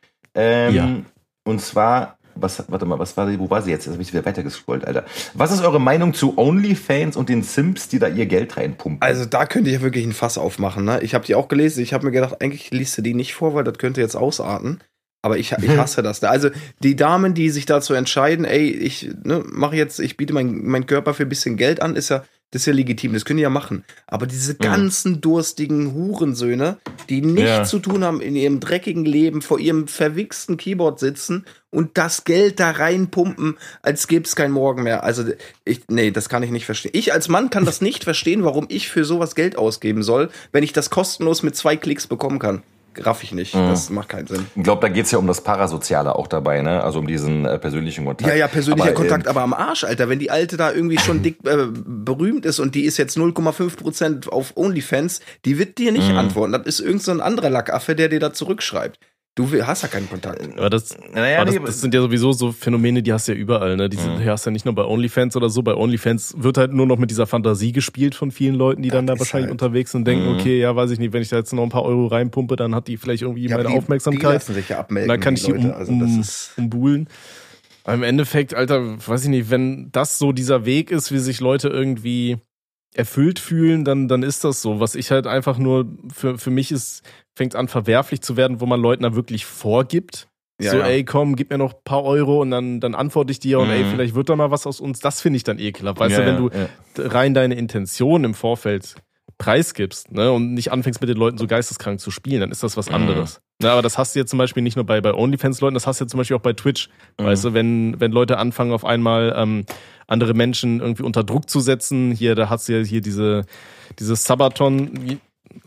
[SPEAKER 2] Und zwar, wo war sie jetzt? Jetzt habe ich wieder weitergescrollt, Alter. Was ist eure Meinung zu OnlyFans und den Simps, die da ihr Geld reinpumpen?
[SPEAKER 5] Also da könnte ich ja wirklich ein Fass aufmachen. Ne? Ich habe die auch gelesen. Ich habe mir gedacht, eigentlich liest du die nicht vor, weil das könnte jetzt ausarten. Aber ich hasse das. Also die Damen, die sich dazu entscheiden, ey, ich biete meinen Körper für ein bisschen Geld an, das ist ja legitim, das können die ja machen. Aber diese ganzen durstigen Hurensöhne, die nichts zu tun haben in ihrem dreckigen Leben, vor ihrem verwichsten Keyboard sitzen und das Geld da reinpumpen, als gäbe es kein Morgen mehr. Also das kann ich nicht verstehen. Ich als Mann kann das nicht verstehen, warum ich für sowas Geld ausgeben soll, wenn ich das kostenlos mit 2 Klicks bekommen kann. Raff ich nicht. Das macht keinen Sinn.
[SPEAKER 2] Ich glaube, da geht's ja um das Parasoziale auch dabei, ne? Also um diesen persönlichen Kontakt.
[SPEAKER 5] Ja, persönlicher Kontakt, aber am Arsch, Alter. Wenn die Alte da irgendwie schon dick berühmt ist und die ist jetzt 0,5% auf OnlyFans, die wird dir nicht antworten. Das ist irgend so ein anderer Lackaffe, der dir da zurückschreibt. Du hast ja keinen Kontakt.
[SPEAKER 1] Aber das sind ja sowieso so Phänomene, die hast du ja überall, ne? Die hast du ja nicht nur bei OnlyFans oder so. Bei OnlyFans wird halt nur noch mit dieser Fantasie gespielt von vielen Leuten, die dann da wahrscheinlich unterwegs sind und denken, okay, ja, weiß ich nicht, wenn ich da jetzt noch ein paar Euro reinpumpe, dann hat die vielleicht irgendwie meine Aufmerksamkeit.
[SPEAKER 5] Die lassen sich ja abmelden.
[SPEAKER 1] Dann kann ich die umbuhlen. Aber im Endeffekt, Alter, weiß ich nicht, wenn das so dieser Weg ist, wie sich Leute irgendwie erfüllt fühlen, dann ist das so. Was ich halt einfach nur für mich fängt an verwerflich zu werden, wo man Leuten da wirklich vorgibt. Ey, komm, gib mir noch ein paar Euro und dann antworte ich dir und ey, vielleicht wird da mal was aus uns. Das finde ich dann ekelhaft. Weißt du, wenn du rein deine Intention im Vorfeld preisgibst, ne, und nicht anfängst mit den Leuten so geisteskrank zu spielen, dann ist das was anderes. Ja, aber das hast du jetzt zum Beispiel nicht nur bei OnlyFans-Leuten, das hast du jetzt zum Beispiel auch bei Twitch. Weißt du, wenn Leute anfangen auf einmal andere Menschen irgendwie unter Druck zu setzen, da hast du ja hier diese Sabaton,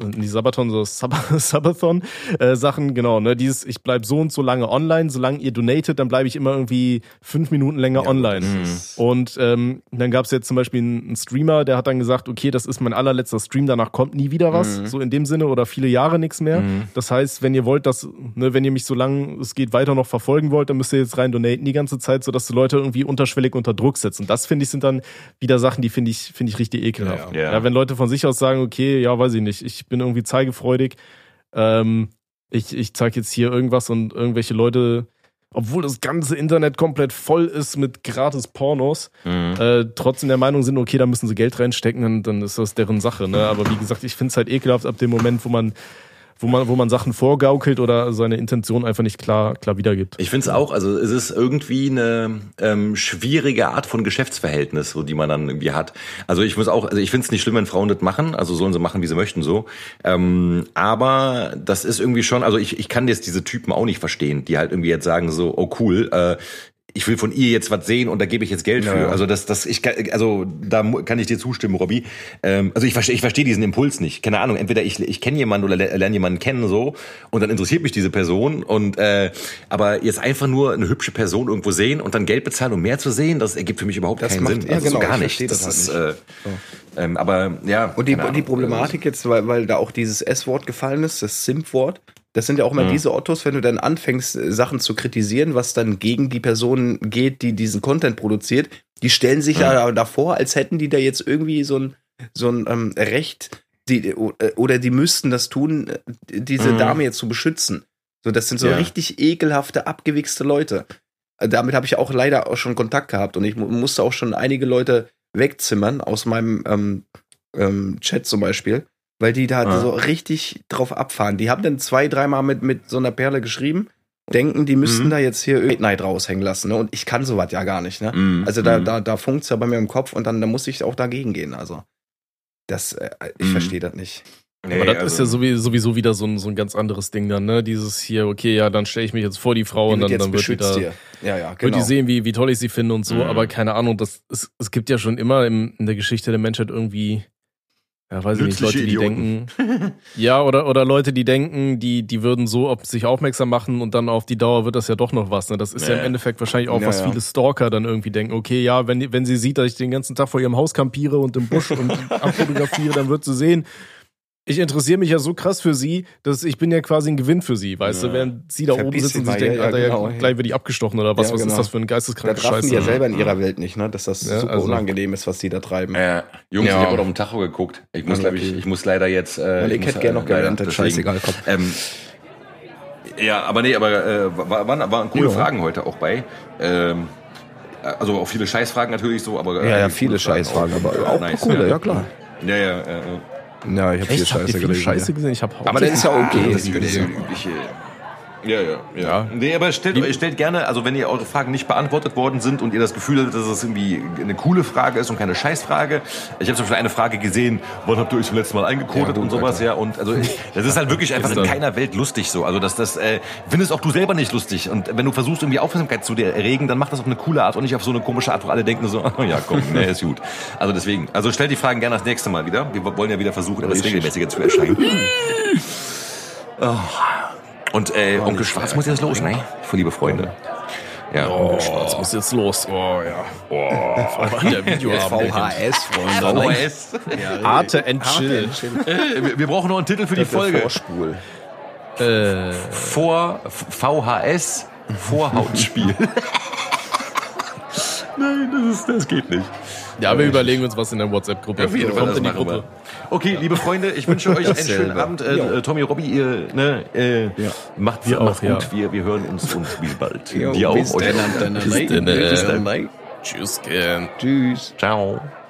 [SPEAKER 1] Sachen, genau, ne, ich bleib so und so lange online, solange ihr donatet, dann bleibe ich immer irgendwie 5 Minuten länger online. Und dann gab es jetzt zum Beispiel einen Streamer, der hat dann gesagt, okay, das ist mein allerletzter Stream, danach kommt nie wieder was, so in dem Sinne, oder viele Jahre nichts mehr. Das heißt, wenn ihr wollt, wenn ihr mich so lange es geht weiter noch verfolgen wollt, dann müsst ihr jetzt rein donaten die ganze Zeit, sodass die Leute irgendwie unterschwellig unter Druck setzen. Das finde ich sind dann wieder Sachen, die finde ich richtig ekelhaft. Ja, wenn Leute von sich aus sagen, okay, ja, weiß ich nicht, ich bin irgendwie zeigefreudig. Ich zeige jetzt hier irgendwas und irgendwelche Leute, obwohl das ganze Internet komplett voll ist mit gratis Pornos, trotzdem der Meinung sind, okay, da müssen sie Geld reinstecken, dann ist das deren Sache. Ne? Aber wie gesagt, ich finde es halt ekelhaft ab dem Moment, wo man Sachen vorgaukelt oder seine Intention einfach nicht klar wiedergibt.
[SPEAKER 2] Ich finde es auch, also es ist irgendwie eine schwierige Art von Geschäftsverhältnis, so, die man dann irgendwie hat. Also ich finde es nicht schlimm, wenn Frauen das machen, also sollen sie machen, wie sie möchten, so. Aber das ist irgendwie schon, also ich kann jetzt diese Typen auch nicht verstehen, die halt irgendwie jetzt sagen so, oh cool, ich will von ihr jetzt was sehen und da gebe ich jetzt Geld für. Also da kann ich dir zustimmen, Robby. Also ich verstehe diesen Impuls nicht. Keine Ahnung, entweder ich kenne jemanden oder lerne jemanden kennen so und dann interessiert mich diese Person und aber jetzt einfach nur eine hübsche Person irgendwo sehen und dann Geld bezahlen, um mehr zu sehen, das ergibt für mich überhaupt keinen Sinn.
[SPEAKER 5] Ja, genau,
[SPEAKER 2] so gar nicht. Das ist aber ja.
[SPEAKER 5] Und die Problematik jetzt, weil da auch dieses S-Wort gefallen ist, das Simp-Wort. Das sind ja auch immer diese Ottos, wenn du dann anfängst, Sachen zu kritisieren, was dann gegen die Person geht, die diesen Content produziert, die stellen sich ja davor, als hätten die da jetzt irgendwie so ein Recht, oder die müssten das tun, diese Dame jetzt zu beschützen. So, das sind so richtig ekelhafte, abgewichste Leute. Damit habe ich auch leider auch schon Kontakt gehabt und ich musste auch schon einige Leute wegzimmern aus meinem Chat zum Beispiel. Weil die da so richtig drauf abfahren. Die haben dann 2-3 Mal mit so einer Perle geschrieben denken, die müssten da jetzt hier Late Night raushängen lassen. Ne? Und ich kann sowas ja gar nicht. Ne? Also da funkt's ja bei mir im Kopf und dann muss ich auch dagegen gehen. Also ich verstehe das nicht.
[SPEAKER 1] Nee, aber das ist ja sowieso wieder so ein ganz anderes Ding dann, ne? Dieses hier, okay, ja, dann stelle ich mich jetzt vor die Frau und dann wird die sehen, wie toll ich sie finde und so, aber keine Ahnung, es gibt ja schon immer in der Geschichte der Menschheit irgendwie, ja, weiß ich nicht, Leute, die denken, ja, oder Leute, die denken, die würden so auf sich aufmerksam machen und dann auf die Dauer wird das ja doch noch was, ne? Das ist ja im Endeffekt wahrscheinlich auch, was viele Stalker dann irgendwie denken, okay, ja, wenn sie sieht, dass ich den ganzen Tag vor ihrem Haus kampiere und im Busch und abfotografiere, dann wird sie sehen, ich interessiere mich ja so krass für sie, dass ich bin ja quasi ein Gewinn für sie, weißt du, während sie da oben sitzt und sich denkt, Alter, gleich wird die abgestochen oder was, was ist das für ein geisteskrankes Scheiße.
[SPEAKER 5] Das raffen die ja selber in ihrer Welt nicht, ne, dass das super unangenehm ist, was die da treiben.
[SPEAKER 2] Jungs, ich habe heute auf den Tacho geguckt. Ich muss leider jetzt...
[SPEAKER 5] ich hätte gerne noch geerntet, scheißegal, komm.
[SPEAKER 2] Waren coole Fragen heute auch bei. Also auch viele Scheißfragen natürlich so, aber...
[SPEAKER 5] Ja, viele Scheißfragen, aber auch nice, coole, ja klar.
[SPEAKER 2] Ja,
[SPEAKER 5] ich habe viel Scheiße gesehen.
[SPEAKER 1] Aber das ist ja okay.
[SPEAKER 2] Das übliche. Ja. Nee, aber stellt gerne, also wenn ihr eure Fragen nicht beantwortet worden sind und ihr das Gefühl habt, dass es irgendwie eine coole Frage ist und keine Scheißfrage. Ich habe zum Beispiel eine Frage gesehen, wann habt ihr euch zum letzten Mal eingekodet und sowas, ja. Und also das ist halt wirklich einfach in keiner Welt lustig so. Also das findest auch du selber nicht lustig. Und wenn du versuchst, irgendwie Aufmerksamkeit zu dir erregen, dann mach das auf eine coole Art und nicht auf so eine komische Art, wo alle denken so, ja komm, ne, ist gut. Also deswegen, also stellt die Fragen gerne das nächste Mal wieder. Wir wollen ja wieder versuchen, etwas regelmäßiger zu erscheinen. Und Onkel Schwarz muss jetzt los, ne? Für liebe Freunde. Ja.
[SPEAKER 1] Onkel Schwarz muss jetzt los. Oh ja. Der Videoabend.
[SPEAKER 5] VHS-Freunde.
[SPEAKER 2] VHS.
[SPEAKER 1] Arte and Chill.
[SPEAKER 2] Wir brauchen noch einen Titel für die Folge.
[SPEAKER 5] Vorspul.
[SPEAKER 2] VHS Vorhautspiel. Nein, das geht nicht.
[SPEAKER 1] Ja, wir überlegen uns was in der WhatsApp-Gruppe.
[SPEAKER 2] Auf jeden Fall, das machen wir. Okay, liebe Freunde, ich wünsche euch einen schönen Abend. Tommy, Robby, ihr macht gut. Ja. Wir hören uns und bis bald.
[SPEAKER 5] Dir auch.
[SPEAKER 1] Tschüss.
[SPEAKER 5] Tschüss.
[SPEAKER 2] Ciao.